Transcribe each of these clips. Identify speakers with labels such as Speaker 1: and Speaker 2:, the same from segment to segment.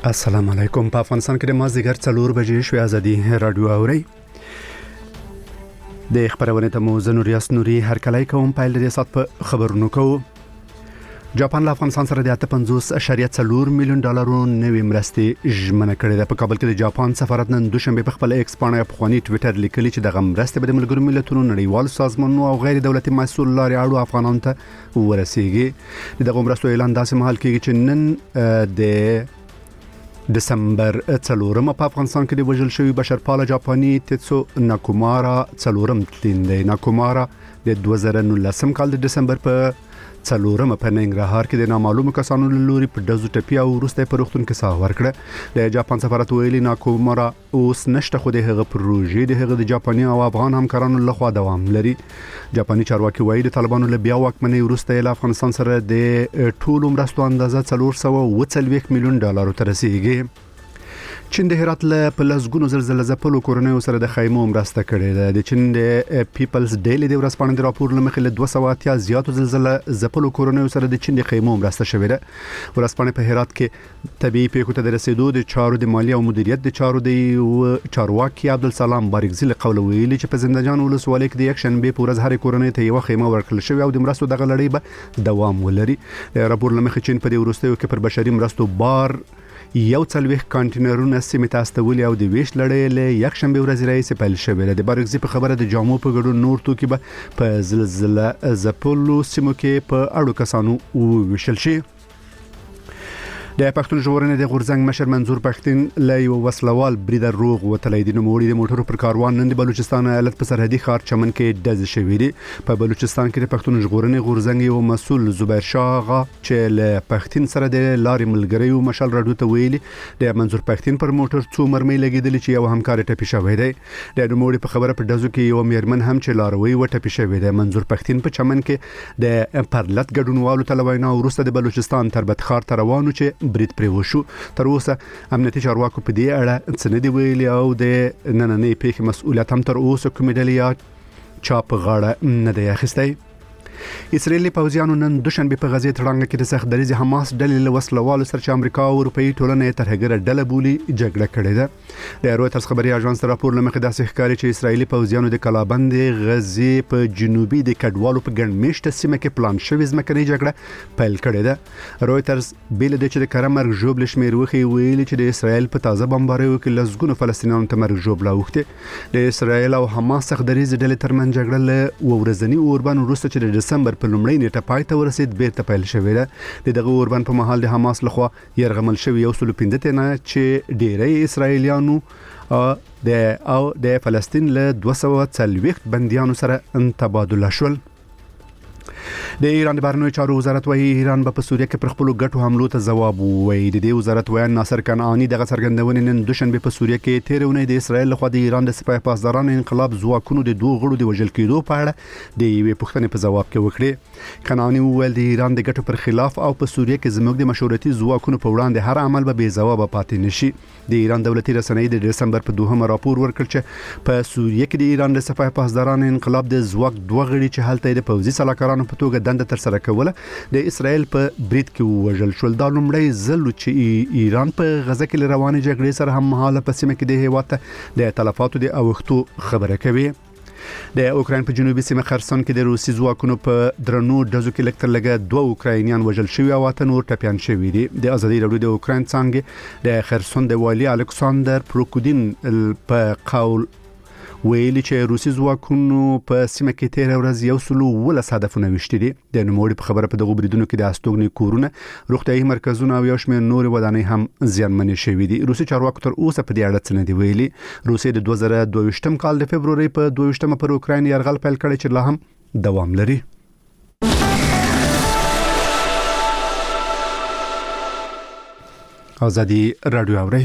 Speaker 1: السلام علیکم. په افغانستان کې د مازدیګر 4 بجې شوې ازادي رادیو اوري د خبرونه ته مو زنور یاسنوري هر کله کوم پایل د سات په خبرونو کوو. جاپان له افغانستان سره د 55.4 میلیون ډالرو نوې مرستې ژمنه کړې ده. په کابل کې د جاپان سفارت نن دوشنبه په خپل ایکس باندې په خواني ټوئیټر لیکلي چې د مرستې په ملګرو ملتونو نړیوال سازمانونو او غیر دولتي مسؤل لارې اړو افغانانو ته ورسیږي. دغه مرستو اعلان داسې مهال کېږي چې نن د دسمبر 4 په افغانستان کې د وژل شوی بشرپاله جاپاني تیتسو ناکومارا 4 تلیندې. ناکومارا د 2019 کال د دسمبر په 4 په ننګرهار کې د نامعلومو کسانو له لوري په دزو ټپي او وروسته په روغتون کې ساه ورکړه. د جاپان سفارت ویلي ناکومارا اوس نشته، خو د هغه پروژې د هغه د جاپاني او افغان همکارانو لخوا دوام لري. جاپاني چارواکي وایي د طالبانو له بیا واکمنۍ وروسته له افغانستان سره د ټولو مرستو اندازه 440 میلیون ډالر ته رسیدي. چین د هرات له پلسګونو زلزلې ځپلو کورنیو سره د خیمو مرسته کړې ده. د چین د پیپلز ډیلی د ورځپاڼې د راپور لمخې له 280 زیاتو زلزلې ځپلو کورنیو سره د چین د خیمو مرسته شوې ده. ورځپاڼې په هرات کې طبيعي پیښو ته د رسیدو د چارو د مالی او مدیریت د چارو د چارواکي عبدالسلام بارګزی له قوله ویلي چې په زنده‌جان ولسوالۍ کې د یک شنبه په ورځ هر کورنۍ ته یو خیمه ورکړل شوې او د مرستو دغه لړۍ به دوام ولري. راپور لمخې چین په دې وروستیو کې پر بشري مرستو بار یو څلويخ کانټینرونه سیمه ته استولي او د ویش لړۍ له یک شنبه ورځ راځي پیل شوې ده. د بارګزی په خبره د جامو په ګډون نور توکي به په زلزلې ځپلو سیمو کې په اړو کسانو وویشل شي. د پښتون ژغورنې د غورځنګ مشر منظور پښتين له یو وسلوال بریدر روغ وتلې د نوموړي د موټرو پر کاروان نن د بلوچستان ایالت په سرحدي ښار چمن کې دز شوې دي. په بلوچستان کې د پښتون ژغورنې غورځنګ یو مسؤل زبیر شاه چې له پښتين سره د لارې ملګری او مشال راډیو ته ویلي د منظور پښتين پر موټر څو مرمۍ لګیدل چې یو همکار ټپي شوی دی. د نوموړي په خبره په دزو کې یو میرمن هم چې لاروي و ټپي شوی دی. منظور پښتين په چمن کې د پرلط ګډونوالو ته لوینا ورسته د بلوچستان تربت ښار ته روانو چې برید پرې وشو. تر اوسه امنیتي چارواکو په دې اړه څه نه دی ویلي او د نننۍ پیښې مسؤلیت هم تر اوسه کومې ډلې یا چا په غاړه نه دی اخیستی. اسرائیلي پوځیانو نن دوشنبه په غزه تړانګه کې د سخت دریځ حماس ډلې له وسلوالو سره چې امریکا او اروپאי ټولنې ترهګره ډله بولي جګړه کړې ده. د رويټرز خبري اژانس راپور لمخې داسې ښکاري چې اسرائیلي پوځیانو د کلابند غزه په جنوبي د کډوالو په ګڼ میشته سیمه کې پلان شوې ځمکنۍ جګړه پیل کړې ده. رويټرز بیل د چې د کرمر جوبل شمیر وخی ویلي چې د اسرائیل په تازه بمباریو کې لزګونو فلسطینیانو ته مرګ جوبلا وخته. د اسرائیل او حماس سخت دریځ ډلې ترمن جګړه له ورځنی اوربان وروسته چې د دسمبر په لومړۍ نیټه پای ته ورسید بیرته پیل شوې ده. دغه اوربان په محل د حماس لخوا يرغمل شوی 115 تنه چې ډېری اسرائیلیانو د فلسطین له 240 بنديانو سره تبادله شول. د ایران د بهرنیو چارو وزارت وايي ایران به په سوریه کې پر خپل ګټو حملو ته ځواب ووایي. د دې وزارت وایي ناصر کنعانی دغه څرګندونې نن دوشنبه په سوریه کې تیرونه د اسرائیل لخوا د ایران د سپاه پاسدارانو انقلاب ځواکونو د دوه غړو د وژل کېدو په اړه د یوې پوښتنې په ځواب کې وکړي. کنعانی وویل د ایران د ګټو پر خلاف او په سوریه کې زموږ د مشورتي ځواکونو په وړاندې هر عمل به بې ځواب پاتې نشي. د ایران دولتي رسنۍ د دسمبر په 2 راپور ورکړ چې په سوریه کې د ایران د سپاه پاسدارانو انقلاب د ځواک دوه غړي چې هلته د پوځي سلاکارانو په توګه دنده تر سره کوله د اسرائیل په برید کې وژل شول. دا لومړی ځل چې ایران په غزه کې روانې جګړې سره هم مهاله په سیمه کې د هیواد د تلفاتو د اوختو خبره کوي. د اوکراین په جنوبي سیمه خرسون کې د روسي ځواکونو په درنو ډزو کې لکتر لګه 2 اوکراینیان وژل شوي او اته نور ټپيان شوي دي. د ازادي راډیو د اوکراین څنګه د خرسون د والی الکساندر پروکودین په قول ویلي چې روسي ځواکونو په سیمه کې تیر ورځ یو سلو ول هدفونه وشتي دي. د نوموړي په خبره په دغه بریدونو کې د استوګنې کورونه، روغتيایي مرکزونه او یو شمېر نور ودانۍ هم زیانمنې شوي دي. روسي چارواکو تر اوسه په دې اړه څه نه دی ویلي. روسي د 2022 کال د فبرवरी په 22 پر اوکراین یرغل پیل کړی چې لا هم دوام لري. ازادي رادیو اوري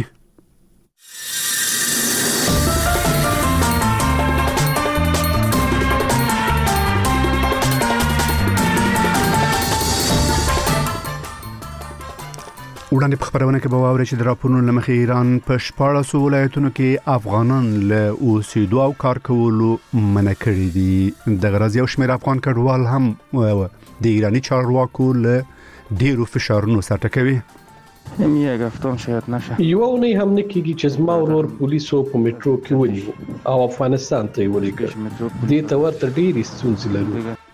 Speaker 1: وړاندې په خبرونه کې به واوري چې د راپورونو لمخې ایران په 14 ولایتونو کې افغانان له اوسېدو او کار کولو منع کړي دي. د غرض یو شمېر افغان کډوال هم د ایرانی چارواکو له ډیرو فشارونو سره ټکوي.
Speaker 2: یک هفتم شاید نشه.
Speaker 3: یو اونی هم نکیږي چې زما ورور پولیسو په میټرو کې ونیو او افغانستان ته یې ولېږه. دې ته ورته ډېرې ستونزې لرو.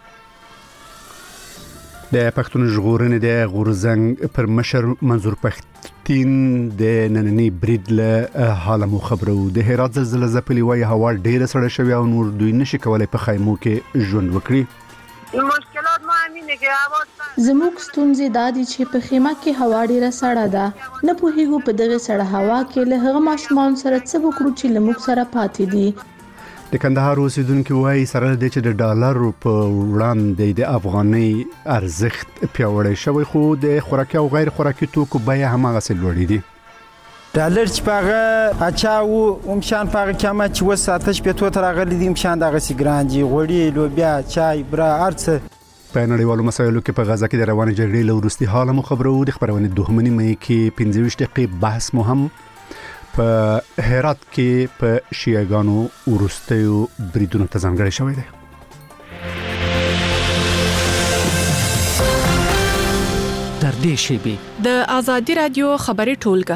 Speaker 1: د پښتون ژغورنې د غورزنګ پر مشر منظور پښتين د نننی برید له حاله مو خبرو. د هرات زلزلې ځپلې وای هوا ډېره سړه شوې او نور دوی نشي کولای په خیمو کې ژوند وکړي.
Speaker 4: مشکلات ما امینه کې هوا
Speaker 5: زموږ ستونزې دا دي چې په خیمه کې هوا ډیره سړه ده. نه پوهیږو په دغه سړه هوا کې له هغه ماشومان سره څه وکړو چې له موږ سره پاتې دي.
Speaker 1: د کندهار اوسیدونکو وایي سره د چې د ډالر په وړاندې د افغاني ارزښت پیاوړی شوی خو د خوراکي او غیر خوراکي توکو بیه هم هغه لوړې دي.
Speaker 6: ډالر چې پاغه اچاو امشان پاغه کما چې وساتش په تو تر غلي دي امشان دغه سیګرانجی غوړي لوبیا چای برا ارڅ.
Speaker 1: په نړیوالو مسایلو کې په غزا کې د روانې جګړې له وروستي حاله مو خبرو. د خبرونې دوهمنی مې کې 25 دقیقې بحث مهم په هرات کې په شیعاګانو وروستیو بریدونو ته ځانګړی شوی دی.
Speaker 7: تر دې شیبې
Speaker 8: د آزادي رادیو خبري ټولګه.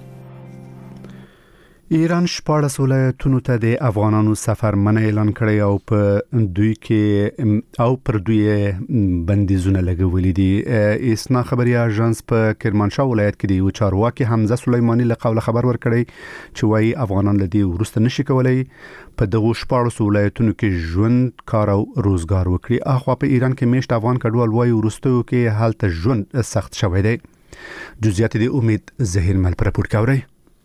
Speaker 1: ایران 14 ولایتونو ته د افغانانو سفر منع اعلان کړی او په دوی کې او پر دوی بندیزونه لګولې دي. اسنا خبري اژانس په کرمانشاه ولایت کې د یو چارواکي حمزه سلیمانی له قوله خبر ورکړی چې وايي افغانان لدی ورسته نشي کولای په دغه 14 ولایتونو کې ژوند کار او روزګار وکړي. اخوا په ایران کې میشت افغان کډوال وايي ورستو کې حالت ژوند سخت شوی دی. جزئیات د امید زهیر مل پر راپور کوي.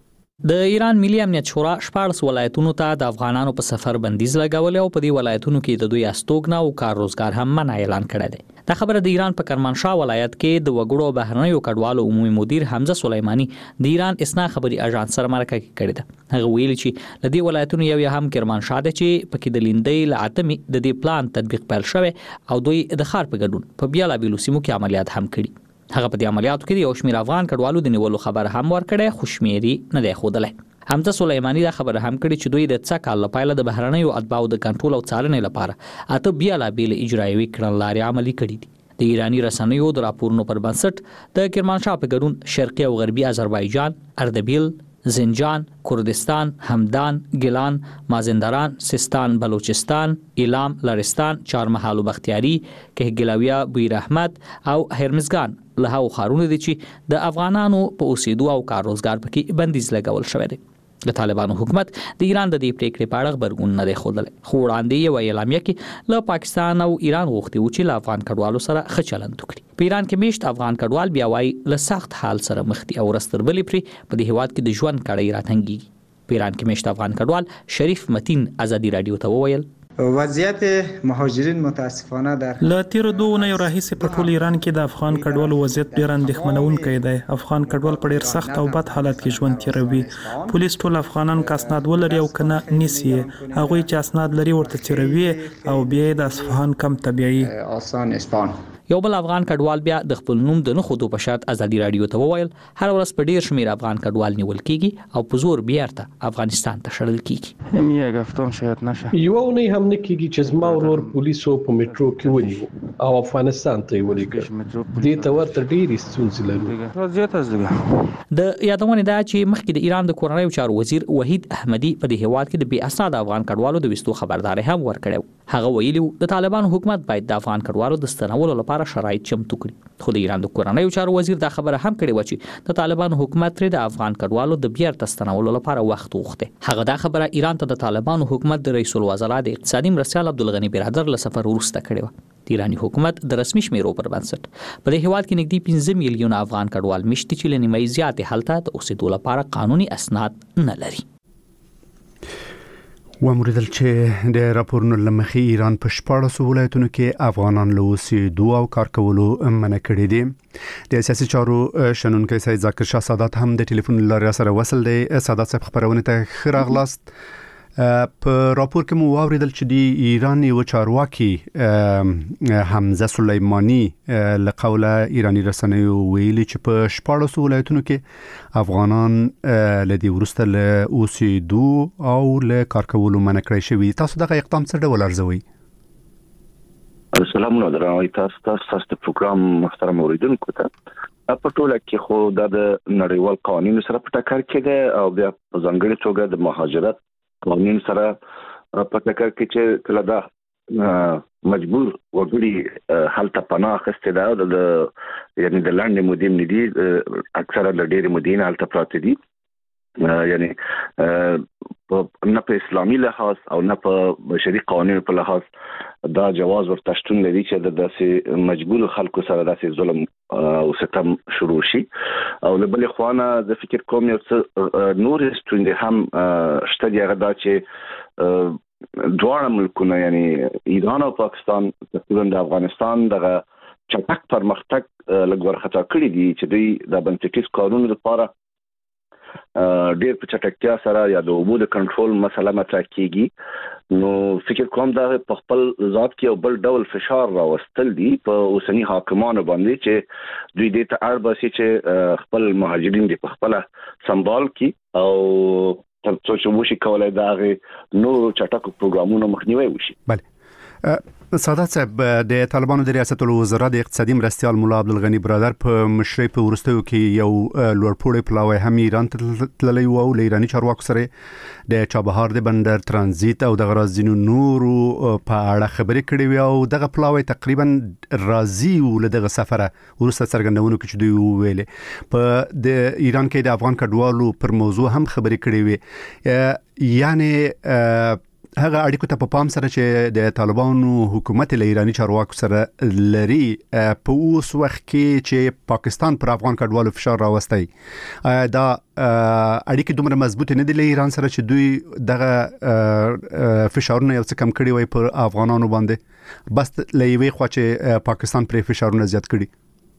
Speaker 7: د ایران ملي امنیت شورا 14 ولایتونو ته د افغانانو په سفر بندیز لګولې او په دې ولایتونو کې د دوی استوګنه او کار روزګار هم منع اعلان کړی دی. دا خبره د ایران په کرمانشاه ولایت کې د وګړو بهرنیو کډوالو عمومي مدیر حمزه سلیمانی د ایران اسنا خبري اژانس سره مرکه کړې ده. هغه ویلي چې لدی ولایتونو یو هم کرمانشاه ده چې پکې د لیندۍ لعتمي د دې پلان تطبیق پیل شوی او دوی د خار په ګډون په بیلابیلو سیمو کې عملیات هم کړي. هغه په دې عملیاتو کې یو شمېر افغان کډوالو د نیولو خبر هم ورکړی خو شمېرې نه دی ښودلی. حمزه سلیمانی دا خبره هم کړې چې دوی د څه کال لپاره د بهرنیو اتباعو د کنټرول او څارنې لپاره اته بیلابیل اجرایوي کړنلارې عملي کړې دي. د ایرانی رسنیو د راپورونو پر بنسټ د کرمانشاه په ګډون شرقي او غربي آذربایجان، اردبیل، زنجان، کردستان، همدان، گیلان، مازندران، سیستان، بلوچستان، ایلام، لرستان، چهارمحال و بختیاری، کهگلاویه، بویر احمد او هرمزگان له هغو ښارونو دي چې د افغانانو په اوسېدو او کار روزګار پکې بندیز لګول شوی دی. د طالبانو حکومت د ایران د دې پریکړې په اړه خبرګون نه دی ښودلی خو وړاندې یو اعلامیه کې له پاکستان او ایران غوښتي و چې له افغان کډوالو سره ښه چلند وکړي. په ایران کې میشت افغان کډوال بیا وایي له سخت حال سره مخ دي او رستربلې پرې په دې هیواد کې د ژوند کړۍ راتنګېږي. په ایران کې میشت افغان کډوال شریف متین آزادي رادیو ته وویل
Speaker 6: وضعیت مهاجرین متاسفانه در
Speaker 9: لا تیر 2 اونۍ راهیسې په ټول ایران کې د افغان کډوالو وضعیت ډېر اندېښمنونکی دی. افغان کډوال په ډېر سخت او بد حالت کې ژوند تیروي. پولیس ټول افغانان کا اسناد ولري او کنه نیسي. هغه چې اسناد لري ورته تیروي او بیا د اصفهان کم طبيعي
Speaker 6: آسان اسپان.
Speaker 7: یو بل افغان کډوال بیا د خپل نوم د نه خودو په شرط ازادي رادیو ته وویل هر ورځ په ډیر شمیر افغان کډوال نیول کیږي او په زور بیرته افغانستان ته شړل کیږي.
Speaker 2: یک هفتم شاید نشه.
Speaker 3: یو اونی هم نکیږي چې زما ورور پولیسو په میټرو کې ونیو او افغانستان ته یې ولېږه. دې ته ورته ډېرې ستونزې لرو.
Speaker 7: د یادونه ده چې مخکې د ایران د کورنیو چارو وزیر وحید احمدی په دې هیواد کې د بې اسناد افغان کډوالو د وستو خبرداري هم ورکړو. هغه ویلي د طالبانو حکومت باید د افغان کډوالو د ستنولو لپاره شرایط چمتو کړي. خو د ایران د کورنیو چارو وزیر دا خبره هم کړې و چې د طالبانو حکومت لري د افغان کډوالو د بیرته ستنولو لپاره وخت وغوښته. هغه دا خبره ایران ته د طالبانو حکومت د رئیس الوزرا د اقتصادي مرستیال عبدالغنی برادر له سفر وروسته کړې و. د ایرانی حکومت د رسمي شمیرو پر بنسټ په دې هیواد کې نږدې 15 میلیون افغان کډوال مشتي چې لنیمای زیاتې حالت د اوسېدو لپاره قانوني اسناد نه لري.
Speaker 1: وموریدل چې د راپورونو لمخې ایران په 14 ولایتونو کې افغانان له اوسېدو او کار کولو منع کړي دي. د سیاسي چارو شنونکي سید ذاکر شاه سادات هم د ټلیفون لارې سره وصل دی. سادات صاحب خبرونه ته خراغلاست. په راپور کې مو واوریدل چې د ایران یو چارواکي حمزه سلیمانی له قوله ایرانی رسنیو ویلي چې په 14 ولایتونو کې افغانان لدی ورسته له اوسېدو او له کار کولو منع کړی شوی. تاسو دغه اقدام څه ډول ارزوئ؟
Speaker 10: سلامونه درنوي تاسو د پروګرام محترم اوریدونکو ته. په ټوله کې خو د نړیوال قوانینو سره په ټکر کې ده او بیا په ځانګړي توګه د مهاجرت قانون سره په ټکر کې چې کله دا مجبور وګړي حالت پناه اخیسته ده د یعنی د لاندې مودې ندي اکثره د ډېر مودې حالت پراته دي یعنی نه په اسلامي لحاظ او نه په بشري قوانینو په لحاظ دا جواز ورته شتون لري چې د داسې مجبور خلکو سره داسې ظلم او ستم شروع شي او له بل خوانه د فکر کوم یو څه نور ستوندې هم شته دی هغه دا چې دواړه ملکونه یعنی ایران او پاکستان تقریبا د افغانستان دغه چټک پرمختګ لګور خطا کړی دي چې دوی د بنسټیز قانون لپاره ډېر په چټکتیا سره یا د اوبو د کنټرول مسله مطرح کیږي نو فکر کوم دا په خپل ذات کې یو بل ډول فشار راوستل دي په اوسنی حاکمانو باندې چې دوی د ته اړ باسي چې خپل مهاجرین د خپل سمبال کی او تر څو چې وشي کولای دا نو چټک پروګرامونو مخنیوي وشي.
Speaker 1: بله سادات صاحب د طالبانو د ریاست الوزرا د اقتصادي مرستیال مولا عبدالغنی برادر په مشرۍ په ورستیو کې یو لوړپوړی پلاوی هم ایران ته تللی و او له ایراني چارواکو سره د چابهار د بندر ترانزیت او د غرازینو نورو په اړه خبرې کړې وي او دغه پلاوی تقریبا راضي و له دغه سفره ورسته څرګندونو کې چې دوی ویلې په د ایران کې د افغان کډوالو پر موضوع هم خبرې کړې وي یعنی هغه اړیکو ته په پام سره چې د طالبانو حکومت له ایراني چارواکو سره لري په اوس وخت کې چې پاکستان پر افغان کډوالو فشار راوستي دا اړیکې دومره مضبوط نه دي له ایران سره چې دوی دغه فشارونه یو څه کم کړي وي پر افغانانو باندې بس لېوي خو چې پاکستان پر فشارونه زیات کړي.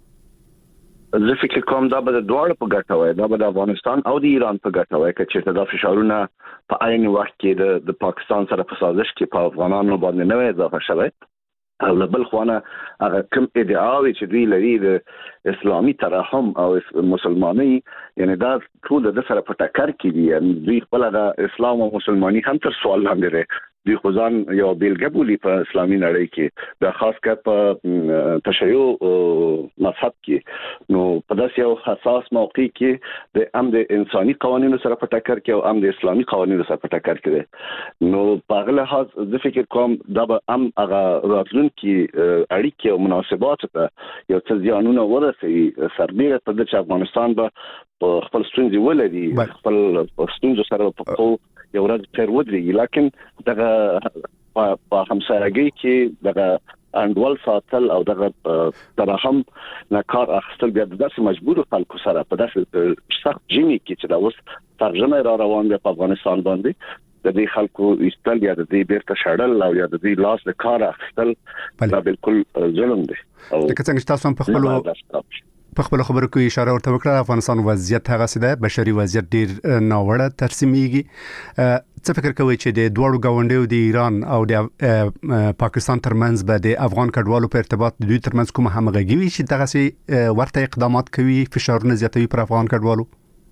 Speaker 10: زه فکر کوم دا به د دواړو په ګټه وای دا به د افغانستان او د ایران په ګټه وای چې دا فشارونه په عین وخت کې د پاکستان سره په سازش کې په افغانانو باندې نه اضافه شوی او له بل خوانه هغه کوم ادعاوي چې دوی لري د اسلامي ترحم او مسلمانۍ یعنی دا ټول د سره په ټکر کې دي یعنی دوی خپل د اسلام او مسلمانۍ هم تر سوال لاندې لري دوی خدان یو بیلګه بولی په اسلامي نړۍ کې د خاص کر په تشیع مذهب کې نو په داسې یو حساس موقع کې د امن انساني قوانینو سره په ټکر کې او امن اسلامي قوانینو سره په ټکر کې نو په هغه لحاظ د فکر کوم دا به ام هغه راتلونکي اړیکې او مناسبات ته یو څه ځانونه ورسي سربېره په د افغانستان به خپل ستونزې ولري خپل ستونزې سره په یو ورځ تر ودرېږي لکن دغه په همسایګۍ کې دغه انډول ساتل او دغه ترحم نه کار اخیستل بیا د داسې مجبور خلکو سره په داسې سخت جمی کې چې دا اوس ترجمه را روان دی په افغانستان باندې د دې خلکو استل یا د دې بیرته شړل او یا د دې لاس د کار اخیستل دا بالکل ظلم دی او
Speaker 1: لکه څنګه تاسو هم په خپل خبرو کې اشاره ورته وکړه افغانستان وضعیت هغه سده بشري وضعیت ډیر ناوړه ترسیمېږي څه فکر کوي چې د دوړو گاونډیو د ایران او د پاکستان ترمنځ به د افغان کډوالو په ارتباط د دوی ترمنځ کوم همغږي وي چې دغه سي ورته اقدامات کوي فشارونه زیاتوي پر افغان کډوالو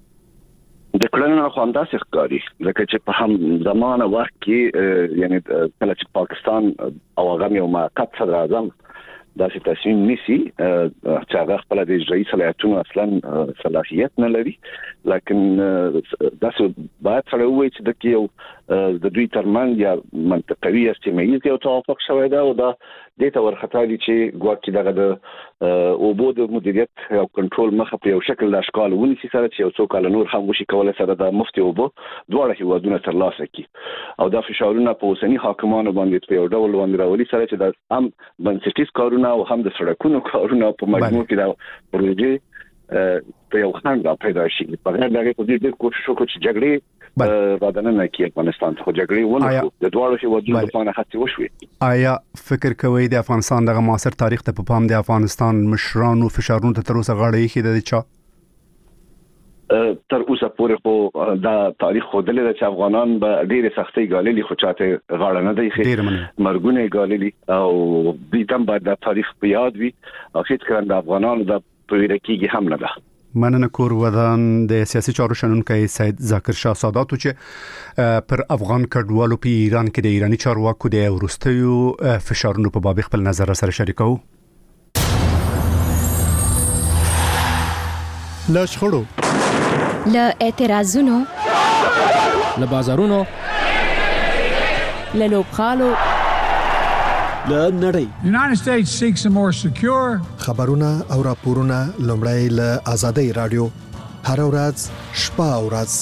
Speaker 10: د کلن خو انداسې ښکاري لکه چې په هم زمانه وخت کې یعنی کله چې پاکستان او هغه یو موقت صدر اعظم داسې تصمیم نیسی چې هغه خپل د اجرایي صلاحیتونو اصلا صلاحیت نه لري لکن داسې باید سره وایي چې د یو د دوی ترمنځ یا منطقوي استمایي یو توافق شوی دا او دا د تور خطرې چې ګواکې دغه د اوبو د مدیریت او کنټرول مخه په یو شکل د اشکال ونیسي سره چې یو څو کال نور هم وشي کولای سره د مفتي اوبو دواړه هیوادونه ترلاسه کړي او دا فشارونه په اوسنی حاکمانو باندې په یو ډول باندې راولي سره چې د هم بنسټیز کارونه او هم د سړکونو کارونه په مجموع کې دا پروژې په یو خنډ را پیدا شي په هغه دغه په دې کوشش وکړي چې جګړې رادنه کې افغانستان خو جګړې ونه د دوړو هیوادونو په هڅه وشوي
Speaker 1: آیا فکر کوي د افغانستان دغه معاصر تاریخ ته په پام د افغانستان مشرانو فشارونو ته تر اوسه غاړه یې خېده چا
Speaker 10: تر اوسه پورې خو دا تاریخ خو د لږ چې افغانان به ډېر سختي غالي خو چاته غاړه نه دی خې مرګونه غالي او دې تم بعد د تاریخ په یاد وي او هیڅ کله د افغانانو د پویرکیږي هم نه ده
Speaker 1: مننه کور ودان د سیاسي چارو شنونکي سید ذاکر شاه سادات چې پر افغان کډوالو په ایران کې د ایراني چارواکو د ورستیو فشارونو په باب خپل نظر سره شریکو
Speaker 11: له شخړو،
Speaker 12: له اعتراضونو،
Speaker 13: له بازارونو،
Speaker 12: له لوبغالو،
Speaker 13: له نړۍ.
Speaker 14: United States seeks a more secure.
Speaker 11: خبرونه او راپورونه لومړی له آزادۍ رادیو هر ورځ شپه او ورځ.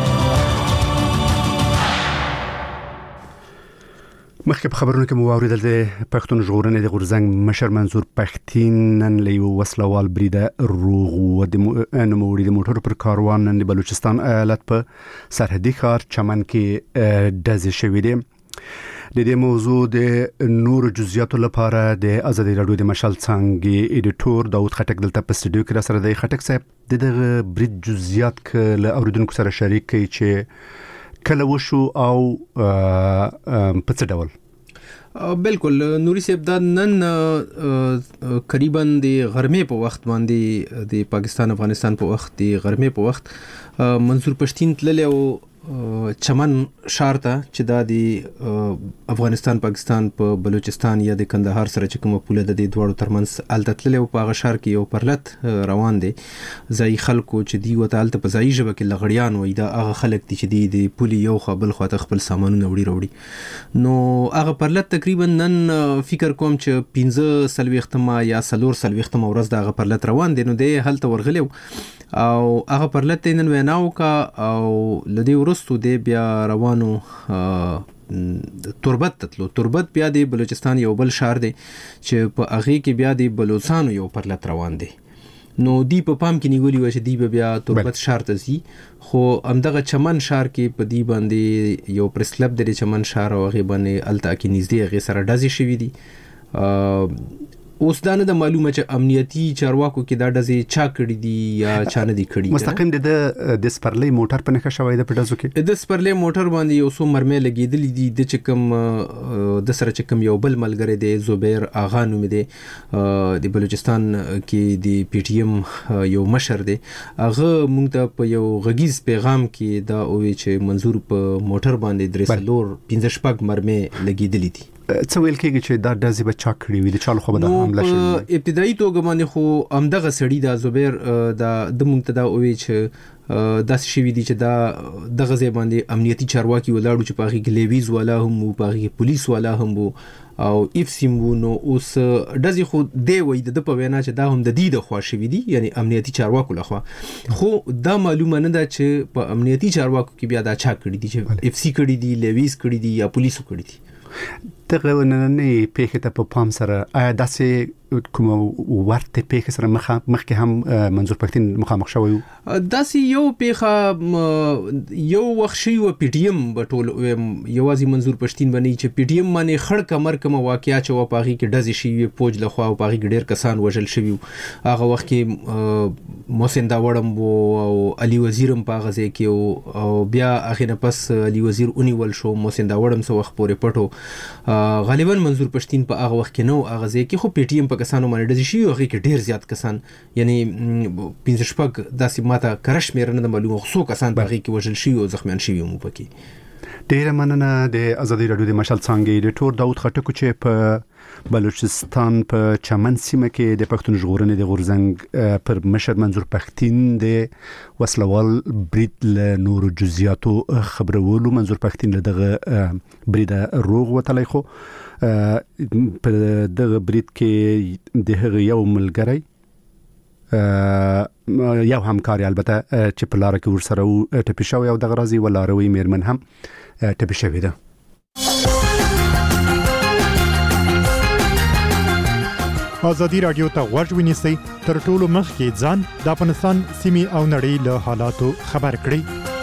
Speaker 1: مخکې په خبرونو کې مو واوریدل د پښتون ژغورنې د غورځنګ مشر منظور پښتين نن له یو وسلوال بریده روغ و د نوموړي د موټر پر کاروان نن د بلوچستان ایالت په سرحدي ښار چمن کې ډزې شوې دي. د دې موضوع د نور جزئیاتو لپاره د آزادۍ رادیو د مشال څنګه ایډیټور داوود خټک دلته په استودیو کې را سره دی. خټک صاحب دغه برید جزئیات له اوریدونکو سره شریک کړي چې کله وشو او په څه ډول؟
Speaker 15: بالکل نوري صاحب دا نن قریبا د غرمې په وخت باندې د پاکستان افغانستان په وخت د غرمې په وخت منظور پښتين تللی او چمن شهر ته چې دا د افغانستان پاکستان په بلوچستان یا د کندهار سره چې کومه پوله د دې دوړو ترمنځ التتلل او په هغه شهر کې یو پرلت روان دي ځای خلکو چې دی وته الته په ځای ژبه کې لغړیان وای دا هغه خلک دي چې د پولي یو خپل خواته خپل سامانونه وړي نو هغه پرلت تقریبا نن فکر کوم چې 15 سلويختمه یا 3 سلويختمه ورځ دا هغه پرلت روان دي نو د هلته ورغلو او هغه پرلت نن ویناو کا او لدی ورستو دی بیا روانو تربت بیا دی بلوچستان یو بل شهر دی چې په هغه کې بیا دی بلوچستان یو پرلت روان دی نو دی په پام کې نیولې و چې دی بیا تربت شهر ته ځي خو همدغه چمن شهر کې په دی باندې یو پریس کلب د چمن شهر او هغه باندې الته کې نږدې هغه سره ډزې شوې دي اوس دا نه د معلومه چې امنیتي چارواکو کې دا ډزې چا کړې دي یا چا نه دي کړې
Speaker 1: مستقیم د سپرلې موټر په نښه شوی د پټزو کې
Speaker 15: د سپرلې موټر باندې یو څو مرمۍ لګېدلې دي د چکم د سره چکم یو بل ملګری دی زبیر اغا نوم دی د بلوچستان کې د پی ټی ایم یو مشر دی هغه مونږ ته په یو غږیز پیغام کې دا وی چې منظور په موټر باندې درسلور 15 شپږ مرمۍ لګېدلې دي
Speaker 1: څه ویل کېږي چې دا ډزې به چا کړې وي د چالو خو به د حمله شوې
Speaker 15: ابتدایي توګه باندې خو همدغه سړی دا زبیر دا د مونږ ته دا وی چې داسې شوي دي چې دا دغه ځای باندې امنیتي چارواکي ولاړو چې په هغې کې لیویز والا هم وو په هغې کې پولیس والا هم وو او افسیم وو نو اوس ډزې خو دی وایي د په وینا چې دا هم د دې د خوا شوي دي یعنی امنیتي چارواکو لخوا خو دا معلومه نه ده چې په امنیتي چارواکو کې بیا دا چا کړي دي چې افسی کړي دي لیویز کړي دي یا پولیسو کړي دي
Speaker 1: دغه نننې پیښه ته په پام سره آیا داسې کوم ورته پیښه سره مخکې هم منظور پښتين مخامخ شوی
Speaker 15: داسې یو پیښه یو وخت شي و پی ټی ایم بټول یوازې منظور پښتين باندې چې پی ټی ایم باندې خړ کمر کوم واقعیا چې و پاغي کې ډزې شي پوج لخوا او پاغي ډېر کسان وژل شوی هغه وخت کې محسن داوړم او علي وزیرم پاغه ځای کې او بیا اخر نه پس علي وزیر اونیول شو محسن داوړم سو وخت پورې پټو غالبا منظور پښتين په هغه وخت کې نو هغه ځای کې خو پی ټی ایم په کسانو باندې ډزې شي هغه کې ډېر زیات کسان یعنی 15 شپږ داسې ماته کرش مې نه معلومه خو کسان په هغه کې وژل شي او زخمیان شي مو پکې
Speaker 1: ډېر مننه د آزادۍ رادیو د مشال څنګه ایډیټور داوود خټک چې په بلوچستان په چمن سیمه کې د پښتون ژغورنې د غورځنګ پر مشر منظور پښتين د وسلوال برید له نور جزئیاتو خبرولو منظور پښتين له دغه برید روغ وتلی خو په دغه برید کې د هغه یو ملګری یو همکاري البته چې په لار کې ورسره ټپي شوی او دغه راځي ولاروي میرمن هم ټپي شوی ده
Speaker 11: آزادی رادیو ته غوږ ونیسئ تر ټولو مخکې ځان د افغانستان سیمې او نړۍ له حالاتو خبر کړئ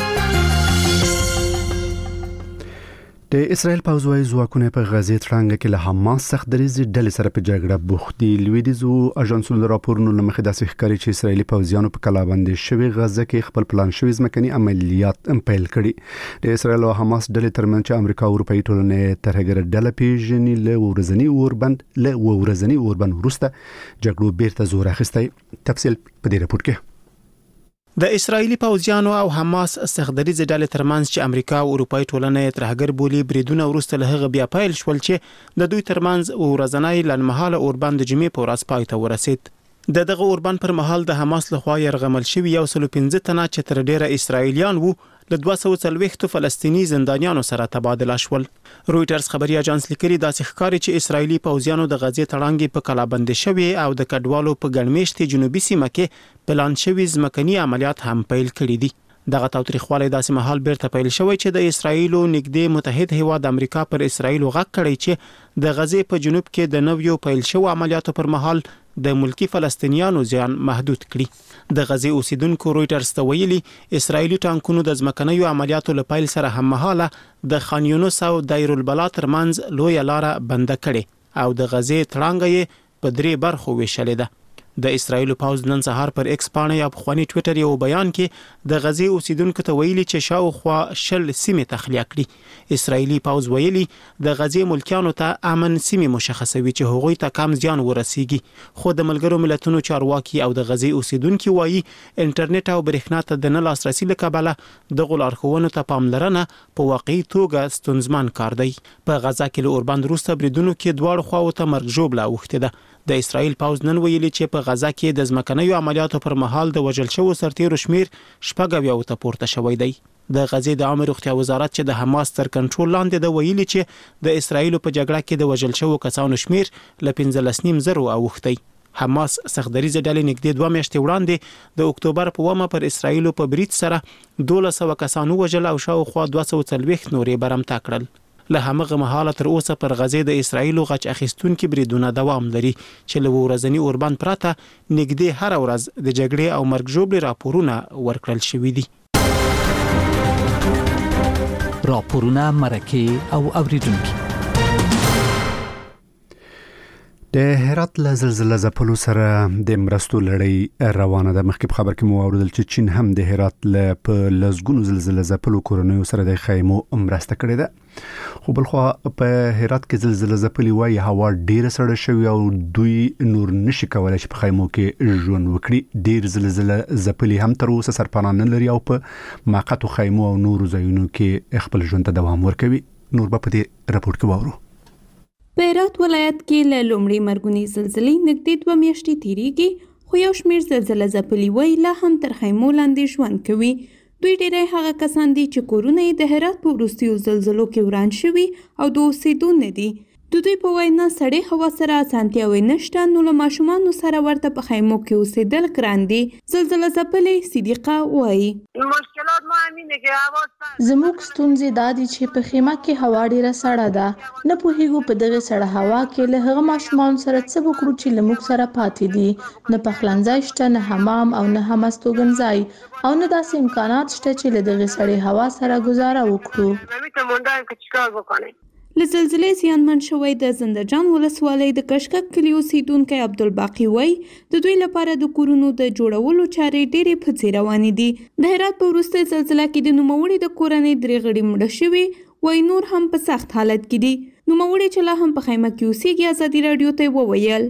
Speaker 11: د اسرائیل پوځوي ځواکونه په غزه ترانګ کې له حماس سخت دریزي ډلې سره په جګړه بوخت دي لویدیزو اژانسونو راپورونو لمخې داسې ښکاري چې اسرائیلي پوځیانو په کلابندې شوی غزه کې خپل پلان شوی ځمکني عملیات پیل کړي د اسرائیل او حماس ډلې ترمنځ چې امریکا او اروپאי ټولنې ترهګر ډله پیژني له ورځنی اوربند وروسته جګړو بیرته زور اخیستی تفصیل په دې راپور کې
Speaker 16: د اسرایلی پوځیانو او حماس سخدریز ډلې ترمنځ چې امریکا او اروپאי ټولنې ترهګر بولی بریدونه وروسته له هغه بیا پیل شول چې د دوی ترمنځ ورځنی لنمحاله اوربند جمعې په ورځ پای ته ورسید دغه اوربان پر مهال د حماس لخوا يرغمل شوی 115 تنه چې تر ډیره اسرایلیان وو له 240 فلسطینی زندانیانو سره تبادله شول. رويټرز خبري اژانس لیکلي داسې ښکاري چې اسرایلی پوځیانو د غزې تړانګې په کلابند شوی او د کډوالو په ګڼمېشتي جنوبي سیمه کې پلان شوی ځمکني عملیات هم پیل کړي دي. دغه تاوتریخوالی داسې مهال بیرته پیل شوی چې د اسرایلو نږدې متحد هیواد امریکا پر اسرایلو غږ کړی چې د غزې په جنوب کې د نویو پیل شوو عملیاتو پر مهال د ملکی فلسطینیانو زیان محدود کړي. د غزې اوسیدونکو رويټرز ته ویلي اسرایلی ټانکونو د ځمکنیو عملیاتو له پیل سره هم مهاله د خان یونس او دایر البلا ترمنځ لوی لاره بنده کړي او د غزې تړانګه په 3 برخو ویشلې ده. د اسرایلو پاوز نن سهار پر ایکس باندې یا بخوانی ټوئیټر یو بیان کې د غزې اوسیدونکو ته ویلي چې شاوخوا 10 سیمې تخلیه کړي. اسرایلی پاوز ویلي د غزې ملکیانو ته امن سیمې مشخصوي چې هغوی ته کم زیان ورسیږي، خو د ملګرو ملتونو چارواکي او د غزې اوسیدونکو وایي انټرنیټ او برېښنا ته د نه لاسرسي لکبله د غلارخونو ته پاملرنه په واقعي توګه ستونزمن کار دی. په غزا کې له اوربند وروسته بریدونو کې دواړو خواو ته مرګ ژوبله اوښتې ده. د اسرایل پاوز نن ویلي چې په غزا کې د ځمکنیو عملیاتو پر مهال د وژل شوو سرتیرو شمیر 90 ته پورته شوی دی. د غزې د عامه روغتیا وزارت چې د حماس تر کنټرول لاندې د ویلي چې د اسرایل په جګړه کې د وژل شوو کسانو شمیر ل 15.5 اوښتی. حماس سختدریزه ډلې نږدې 2 میاشتې وړاندې د اکتوبر په 1 پر اسرایل په برید سره 1200 کسانو وژل او شاوخوا 240 نورې برمته کړل. له همغه مهاله تر اوسه پر غزې د اسرایلو غچ اخیستونکو بریدونه دوام لري چې له ورځنی اوربان پراته نږدې هر ورځ د جګړې او مرګ ژوبلې راپورونه ورکړل شوي دي.
Speaker 7: راپورونه مرکه او اوریدونکو
Speaker 1: د هرات له زلزلې ځپلو سره د مرستو لړۍ روانه ده. مخکې خبر کې مو اوریدل چې چین هم د هرات له په لزګونو زلزلې ځپلو کورنیو سره د خیمو مرسته کړې ده. خو بلخوا په هرات کې زلزلې ځپلې وایي هوا ډیره سړه شوې او دوی نور نشي کولای چې په خیمو کې ژوند وکړي. ډیر زلزلې ځپلې هم تر اوسه سرپناه نه لري او په موقتو خیمو او نورو ځایونو کې خپل ژوند ته دوام ورکوي. نور به په دې راپور کې واورو.
Speaker 17: په هرات ولایت کې له لومړۍ مرګونی زلزلې نږدې 2 میاشتې تیریږي، خو یو شمیر زلزلې ځپلي وایي لا هم تر خیمو لاندې ژوند کوي. دوی ډیری هغه کسان دي چې کورونه یې د هرات په وروستیو زلزلو کې وران شوي او د اوسېدو نه دي. د دوی په وینا سړې هوا سره اسانتیاوې نشته، نو له ماشومانو سره ورته په خیمو کې اوسېدل ګران دي. زلزلې ځپلې صدیقه وایي
Speaker 4: مشکلات ما همینه که هوا
Speaker 5: زموږ ستونزې دا دي چې په خیمه کې هوا ډیره سړه ده. نه پوهیږو په دغه سړه هوا کې له هغه ماشومانو سره څه وکړو چې له موږ سره پاتې دي. نه پخلنځای شته، نه حمام او نه هم استوګنځای او نه داسې امکانات شته چې له دغه سړې هوا سره گزاره وکړو.
Speaker 4: نمیتونم موندم که چیکار بکنیم.
Speaker 17: له زلزلې زیانمن شوی د زنده‌جان ولسوالۍ د کشکک کلي اوسیدونکی عبدالباقي وایي د دوی لپاره د کورونو د جوړولو چارې ډېرې پڅې روانې دي. د هرات په وروستۍ زلزله کې د نوموړي د کورنۍ 3 غړي مړه شوي، وایي نور هم په سخت حالت کې دي. نوموړي چې لا هم په خیمه کې اوسېږي ازادي راډیو ته وویل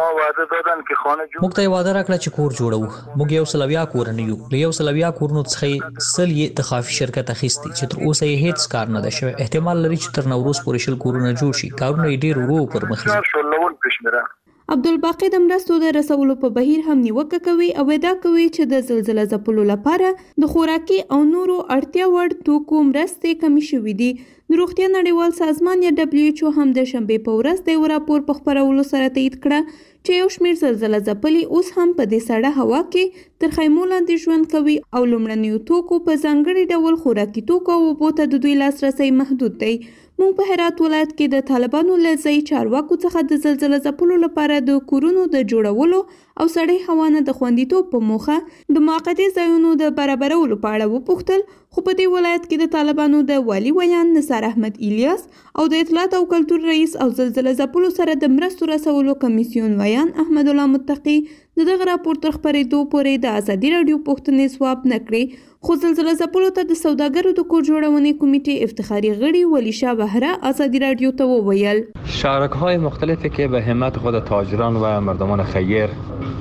Speaker 7: موږ ته وعده راکړه چې کور جوړو. موږ یو سلویا کورنۍ یو، له یو سلویا کورونو څخه سل یې د خافي شرکت اخیستي چې تر اوسه یې هیڅ کار نه ده شوی. احتمال لري چې تر نوروز پورې شل کورونه جوړ شي. کارونه یې ډېر ورو پر مخ ځي.
Speaker 17: عبدالباقي د مرستو د رسولو په بهیر هم نیوکه کوي او ادعا کوي چې د زلزلې ځپلو لپاره د خوراکي او نورو اړتیا وړ توکو مرستې کمې شوې دي. د روغتیا نړیوال سازمان یا WHO هم د شنبې په ورځ د یو راپور په خپرولو سره تایید کړه چې یو شمیر زلزلې ځپلي اوس هم په دې سړه هوا کې تر خیمو لاندې ژوند کوي او لومړنیو توکو په ځانګړي ډول خوراکي توکو او اوبو ته د دوی لاسرسی محدود دی. موږ په هرات ولایت کې د طالبانو له ځایي چارواکو څخه د زلزلې ځپلو لپاره د کورونو د جوړولو او سړې هوا نه د خوندیتوب په موخه د موقتي ځایونو د برابرولو په اړه وپوښتل، خو په دې ولایت کې د طالبانو د والي ویان نثار احمد الیاس او د اطلاعات او کلتور رئیس او زلزلې ځپلو سره د مرستو رسولو کمیسیون ویان احمد الله متقي دغه راپور تر خپرېدو پورې د ازادي راډیو پوښتنې ځواب نه کړې. خو زلزلې ځپلو ته د سوداګرو د کور جوړونې کمیټې افتخاري غړي ولی شاه بهره ازادي راډیو ته وویل
Speaker 18: شارک‌های مختلفی که به همت خود تاجران و مردمان خیر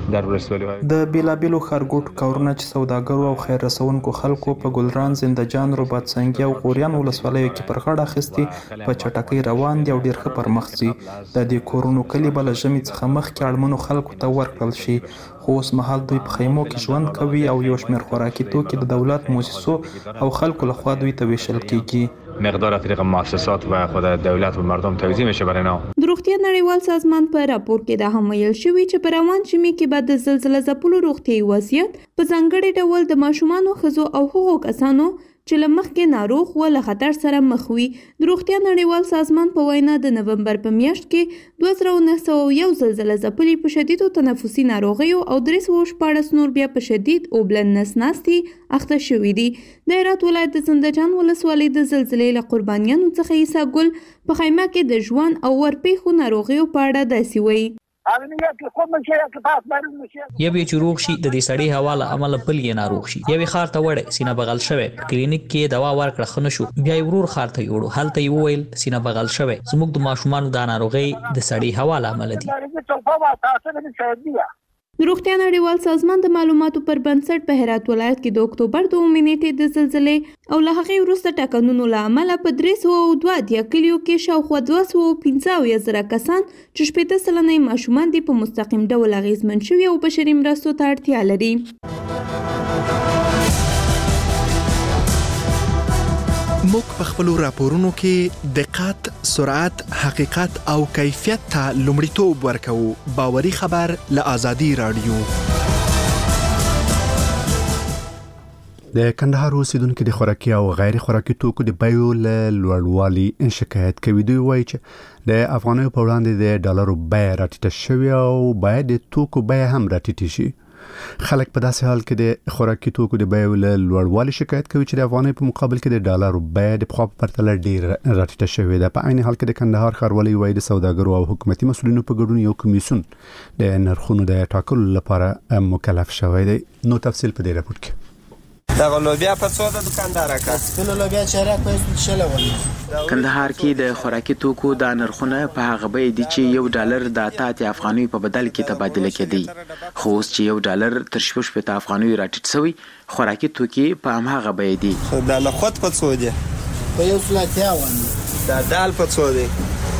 Speaker 18: در ولسوالی‌های
Speaker 9: د بیلابیلو ښارګوټو کارونه چې سوداګرو او خیر رسونکو خلکو په ګلران، زندهجان، رباطسنګي او غوریان ولسوالیو کې پر غاړه اخیستي په چټکۍ روان دي او ډېر ښه پرمخ ځي. د دې کورونو کلي به له ژمي څخه مخکې اړمنو خلکو ته ورکړل شي، خو اوس مهال دوی په خیمو کې ژوند کوي او یو شمېر خوراکي توکي د دولت موسسو او خلکو لخوا دوی ته ویشل کیږي.
Speaker 18: مقدار از طریق مؤسسات و خود دولت و مردم توزیع میشه برای اینا.
Speaker 17: د روغتیا نړیوال سازمان په راپور کې دا هم ویل شوی چې په روان ژمي کې به د زلزلې ځپلو روغتیايي وضعیت په ځانګړي ډول د ماشومانو، ښځو او هغو کسانو چې له مخکې ناروغ و له خطر سره مخ وي. د روغتیا نړیوال سازمان په وینا د نومبر په میاشت کې 2901 زلزلې ځپلي په شدیدو تنفسي ناروغیو او 314 نور بیا په شدید اوبلن نسناستي اخته شوي دي. د هرات ولایت د زندهجان ولسوالۍ د زلزلې له قربانیانو څخه عیسی ګل په خیمه کې د ژوند او ورپېښو ناروغیو په اړه داسې وایي.
Speaker 7: یو چې روغ شي د دې سړې هوا له امله بل یې ناروغ شي. یو خار ته وړه سینه بغل شوی، کلینیک کې دوا ورکړه خنه شو، بیا یې ورور خار ته یوړو، هلته یې وویل سینه بغل شوی. زموږ د ماشومانو د ناروغۍ د سړې هوا له امله دي.
Speaker 17: د روغتیا نړیوال سازمان د معلوماتو پر بنسټ په هرات ولایت کې د اکتوبر 2 نیټې د زلزلې او له هغې وروسته ټاکنونو له امله په 302 کلیو کې شاوخوا 215,000 کسان چې 80% ماشومان دي په مستقیم ډول اغیزمن شوي او بشري مرستو ته اړتیا لري.
Speaker 19: موږ په خپلو راپورونو کې دقت، سرعت، حقیقت او کیفیت ته لومړیتوب ورکوو. باوري خبر له آزادي رادیو.
Speaker 1: د کندهار اوسیدونکو د خوراکي او غیر خوراکي توکو د بیو له لوړوالي شکایت کوي. دوی وایي چې د افغانیو په وړاندې د ډالرو بیه راټیټه شوې او باید د توکو بیه هم راټیټه شي. خلک په داسې حال کې د خوراکي توکو د بیو له لوړوالي شکایت کوي چې د افغانۍ په مقابل کې د ډالرو بیه د پخوا په پرتله ډېر راټیټه شوې ده. په عین حال کې د کندهار ښاروالۍ وایي د سوداګرو او حکومتي مسؤلینو په ګډون یو کمیسیون د نرخونو د ټاکلو لپاره مکلف شوی دی. نو تفصیل په دې راپور کې.
Speaker 20: دغه لوبیا په څو د دکاندار کا سپینو لوبیا چیرې په شلول.
Speaker 21: کندهار کې د خوراکي توکو د نرخونه په هغه به دي چې $1 د 80 افغانۍ په بدل کې تبادله کېدی، خو اوس چې $1 تر 60 افغانۍ راټیټ شوی، خوراکي توکي په هماغه به دي.
Speaker 20: د لخت په څو دي؟ په یو سلاتیا ونه. د دال په څو دي؟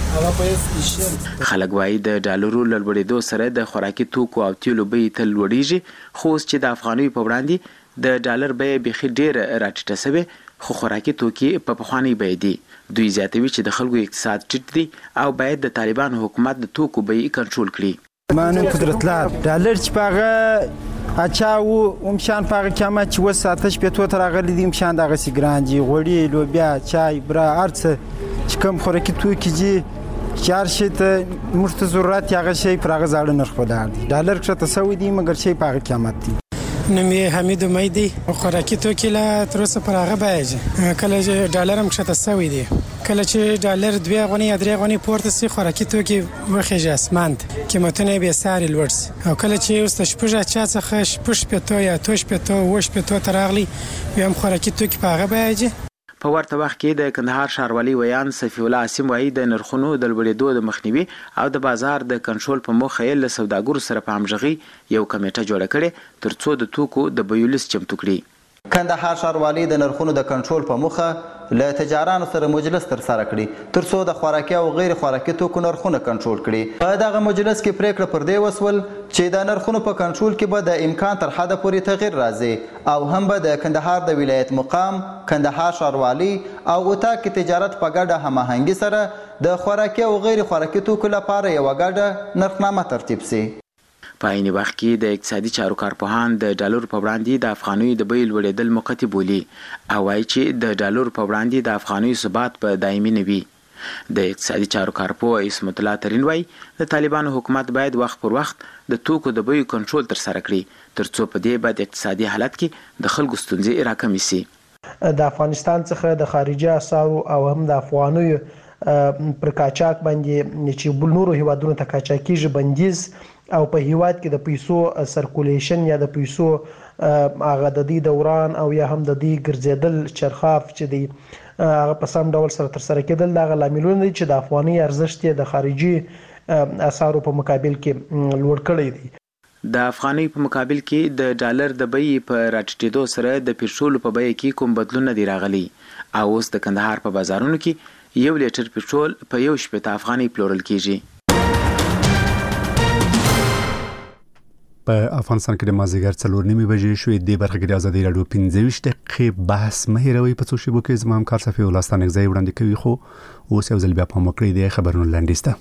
Speaker 21: خلک وایي د ډالرو لوړېدو سره د خوراکي توکو او تیلو بیې تل لوړېږي، خو اوس چې د افغانۍ په وړاندې د ډالر بیه بيخي ډېر راټیټه شوې، خو خوراکي توکي په پخواني بیه دي. دوی زیاتوي چې د خلکو اقتصاد ټیټ دی او باید د طالبانو حکومت د توکو بیې کنټرول کړي.
Speaker 6: مانو قدرتلار ډالر چې پاغه اچاو ومشان پاغه کما چې وساتش په تو تر غلي دي مشان دغه سیګرانجي غوړي لوبیا چای برا ارڅ چې کوم خوراکي توکي دي چار شي ته مرته ضرورت یغه شي پرغه زاړه نرخ ودار دي. ډالر چې تاسو دي مګر شي پاغه قیمت دي.
Speaker 22: نمی حمید امیدی خوراکی توکي لا تر اوسه پر هغه بیه کله چې ډالر هم شته سوي دي، کله چې ډالر 2 غونی یا 3 غونی پورته سي خوراکی توکي وخیږي اسمانت قیمتونه به ساري لوړ سي، او کله چې اوس تشپجه چا څخه شپش پته یا توش پته وش پته ترغلي هم خوراکی توکي په هغه بیه.
Speaker 21: په ورته وخت کې د کندهار ښاروالۍ ویان صفی الله اسیم وایي د نرخونو د لوړېدو د مخنیوي او د بازار د کنټرول په موخه یې له سوداګرو سره په همغږي یو کمیټه جوړه کړې ترڅو د توکو د بیو لیست چمتو کړي.
Speaker 23: کندهار ښاروالۍ د نرخونو د کنټرول په موخه له تجارانو سره مجلس ترسره کړي ترڅو د خوراکي او غیر خوراکي توکو نرخونه کنټرول کړي. په دغه مجلس کې پریکړه پر دې وسول چې د نرخونو په کنټرول کې به د امکان تر حده پورې تغیر راځي او هم به د کندهار د ولایت مقام، کندهار ښاروالۍ او اتاق تجارت په ګډه هماهنګي سره د خوراکي او غیر خوراکي توکو لپاره یو ګډه نرخنامه ترتیب شي.
Speaker 21: په عین وخت کې د اقتصادي چارو کارپوهان د ډالر په وړاندې د افغانۍ د بیې لوړېدل موقتی بولي او وایي چې د ډالر په وړاندې د افغانۍ ثبات په دایمي نه وي. د اقتصادي چارو کارپوه اسمت الله ترین وایي د طالبانو حکومت باید وخت پر وخت د توکو د بیې کنټرول ترسره کړي ترڅو په دې باندې اقتصادي حالت کې د خلکو ستونزې راکمې شي.
Speaker 24: د افغانستان څخه د خارجي اسعارو او هم د افغانیو پر قاچاق باندې چې بل نورو هیوادونو ته قاچاقیږي بندیز او په هیواد کې د پیسو سرکولیشن یا د پیسو هغه د دې دوران او یا هم د دې ګرځیدل چرخاف چې دی هغه په سم ډول سره ترسره کېدل دا لاملونه دي چې د افغاني ارزښت د خارجي اسعارو په مقابل کې لوړ کړی دی.
Speaker 21: د افغانۍ په مقابل کې د ډالر د بیې په راټیټېدو سره د پټرول په بیه کې کوم بدلون نه دی راغلی او اوس د کندهار په بازارونو کې 1 لیټر پټرول په 1.8 افغانۍ پلورل کیږي.
Speaker 1: په افغانستان کې د مازیګر 4:30 بجې شوې د برخه کې د ازادي راډیو 15 دقیقې بحث مهیروي په څو شیبو کې زمام کار صفي ولستان غځي وړاندې کوي خو اوس یو ځل بیا په مکړې د خبرونو لاندېسته.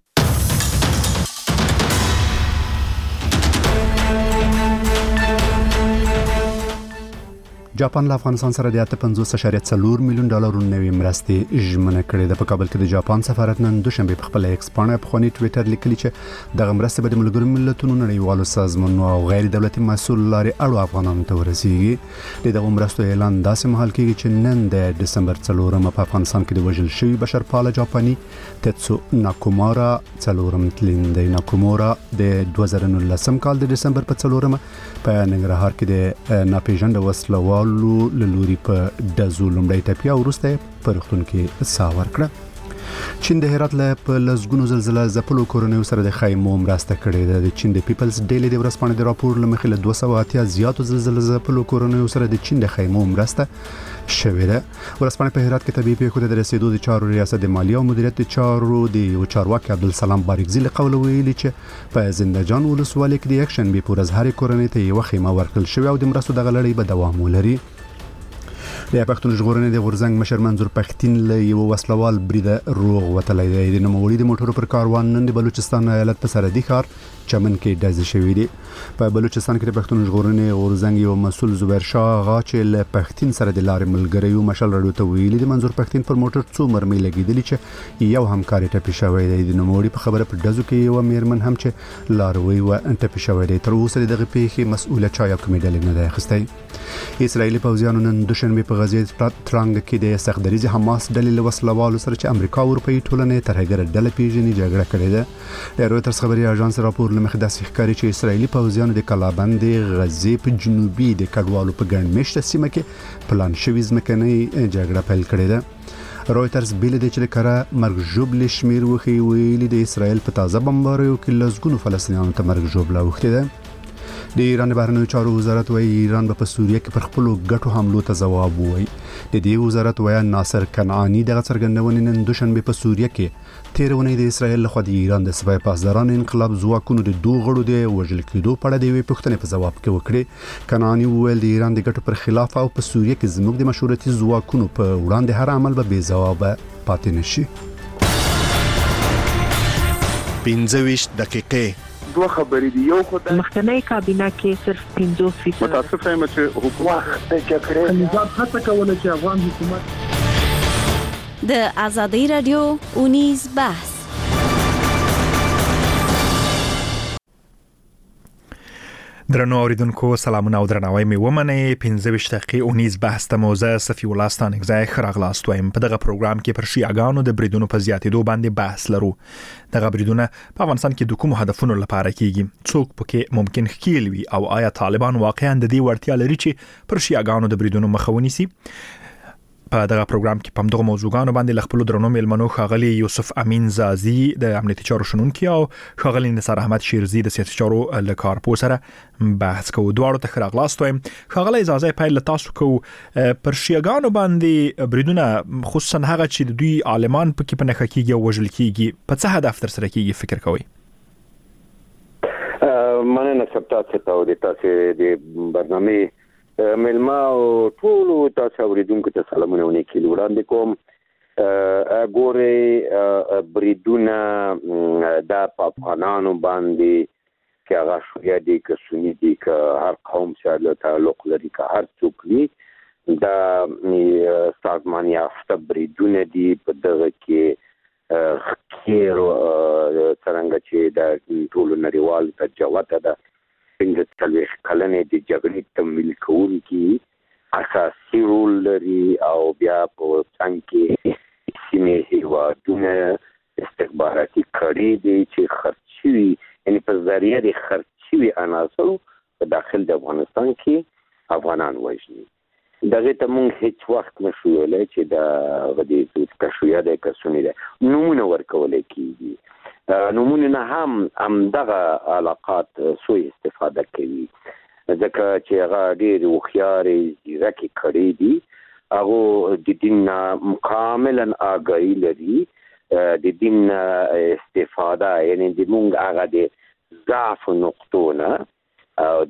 Speaker 1: جاپان له افغانستان سره د 8.4 میلیون ډالرو نوې مرستې ژمنه کړې ده. په کابل کې د جاپان سفارت نن دوشنبه په خپل ایکس باندې په خونی ټوئیټر لیکلی چې دغه مرستې به د ملګرو ملتونو نړیوالو سازمانونو او غیر دولتي مسؤل لارې اړو افغانانو ته ورسیږي. دغه مرستو اعلان داسې مهال کېږي چې نن د دسمبر 4 په افغانستان کې د وژل شوی بشرپاله جاپاني تتسو ناکومورا تلینده ناکومورا د 2019 کال د دسمبر په 4 په ننګرهار کې د ناپېژانده وسلوال لوري په دزو لومړی ټپیا ورسته په رښتون کې ساور کړه. چین د هرات له په لزګونو زلزلہ ځپلو کورونو سره د خیمو مرسته کړې ده. د چین د پیپلز ډیلی د ورځپاڼې د راپور لمخې له 280 زیاتو زلزلہ ځپلو کورونو سره د چین د خیمو مرسته شوې ده. ورځپاڼې په هرات کې طبي پیښو د رسیدو د چارو ریاست د مالیه او مدیریت د چارو د چارواکي عبدالسلام باریکزي له قوله ویلي چې په زندهجان ولسوالۍ کې د یک شنبه په ورځ هرې کورنۍ ته یو خیمه ورکړل شوې او د مرستو دغه لړۍ به دوام ولري. د پښتون ژغورنې د غورزنګ مشر منظور پښتين له یو وسلوال بریده روغ وتلی دی. د نوموړي د موټرو پر کاروان نن د بلوچستان ایالت په سرحدي ښار چمن کې ډز شوی دی. په بلوچستان کې د پښتون ژغورنې غورزنګ یو مسول زبیر شاه غا چې له پښتين سره د لارې ملګری یو مشال راډیو ته ویلي د منظور پښتين پر موټر څو مرمۍ لګیدلی چې یو همکاري ټپي شوی دی. د نوموړي په خبره په ډزو کې یو میرمن هم چې لاروي و ټپي شوی دی. تر اوسه دغه پیښې مسؤله چا یا کومې ډلې نه ده اخیستی. اسرایلی پوځیانو نن دوشنبه په غزه ترانګ کې د سختدریز حماس ډلې له وسلوالو سره چې امریکا او اروپאי ټولنې ترهګر ډله پیژني جګړه کړې ده. د رويټرز خبري اژانس راپور لمخې داسې ښکاري چې اسرایلی پوځیانو د کلابند غزه په جنوبي د کډوالو په ګڼ مشته سیمه کې پلان شوی ځمکنۍ جګړه پیل کړې ده. رويټرز بیل د چې کړه مرګ ژوبل شمیر وخی ویلي د اسرایل په تازه بمباریو کې لزګونو فلسطینیانو ته مرګ ژوبل وخته ده. د ایران بهرنیو چارو وزارت وايي ایران به په سوریه کې پر خپل ګټو حملو ته ځواب وایي. د دې وزارت وايي ناصر کنعانی دغه څرګندونې نن دوشنبه په سوریه کې تیرونه د اسرایل لخوا د ایران د سپای پاسداران انقلاب ځواکونو د دوه غړو د وژل کېدو په اړه د وی پښتنې په جواب کې وکړي. کنعانی وویل د ایران د ګټو پر خلاف او په سوریه کې زموږ د مشورتي ځواکونو په وړاندې هر عمل به بې ځواب پاتې نشي.
Speaker 19: 15 دقیقې
Speaker 2: دوه خبرې دي. یو خدای
Speaker 3: مخکنی کابینه کې صرف 50%
Speaker 2: متاسف یم چې حکومت د جګړې نظام هڅه کوله چې افغان حکومت
Speaker 12: د ازادي رادیو اونیز بحث.
Speaker 8: درنو اوریدونکو سلامونه او درناوی مې ومنئ. 15 دقیقې اونیز بحث ته موزه صفي ولستان غځای خراغلاست وایم. په دغه پروګرام کې پر شیعاګانو د بریدونو په زیاتېدو باندې بحث لرو. دغه بریدونه په افغانستان کې د کوم هدفونو لپاره کیږي؟ څوک پکې ممکن ښکیل وي او آیا طالبان واقعا د دې وړتیا لري چې پر شیعاګانو د بریدونو مخه ونیسي؟ په دغه پروګرام کې په دغه موضوعاتو باندې خپل درنو ملمنو خاغلی یوسف امین زازی د امنیتي چارو شنونکي او خاغلی نثار احمد شیرزی د سیاسي چارو لکارپو سره بحث کوو. دواړو ته خراغلاست وایم. خاغلی زازی پایل تاسو کو پر شیعاګانو باندې بریدونه خصوصا هغه چې د دوی عالمان په کې په نخښه کېږي او وژل کېږي په څه هدف تر سره کېږي فکر کوئ؟
Speaker 10: مننه سپتاسو ته د تاسو د برنامه ملما او ټول تاسو اوریدونکو ته سلامونه ونکړي وړاندې کوم. ګوره بریدونه د افغانانو باندې کې هغه شویا دي که سنی دي که هر قوم سره تعلق لري که هر څوک وي دا سازمان یافته بریدونه دي. په دغه کې خیر څنګه چې د ټول نړیوال تجاوز ده څنګه تلويخ کلنې د جګړې تمویل کوونکي اساسي رول لري او بیا په څنګه کې سیمه هیوادونه استخباراتي کړي دي چې خرچوي یعنی په ذریعہ د خرچوي عناصر په داخل د افغانستان کې افغانان وژني. دغه ته مونږ هیڅ وخت نشو ویلای چې دا غدي کښویا د کسونی ده نمونه ورکول کیږي. نمونه نه هم دغه علاقات سوء استفاده کوي ځکه چې هغه ډېر هوښیارې ځیرکې کړي دي هغه د دین کاملا آگاهی لري د دین استفاده یعنی د مونږ هغه د ضعف نقطونه او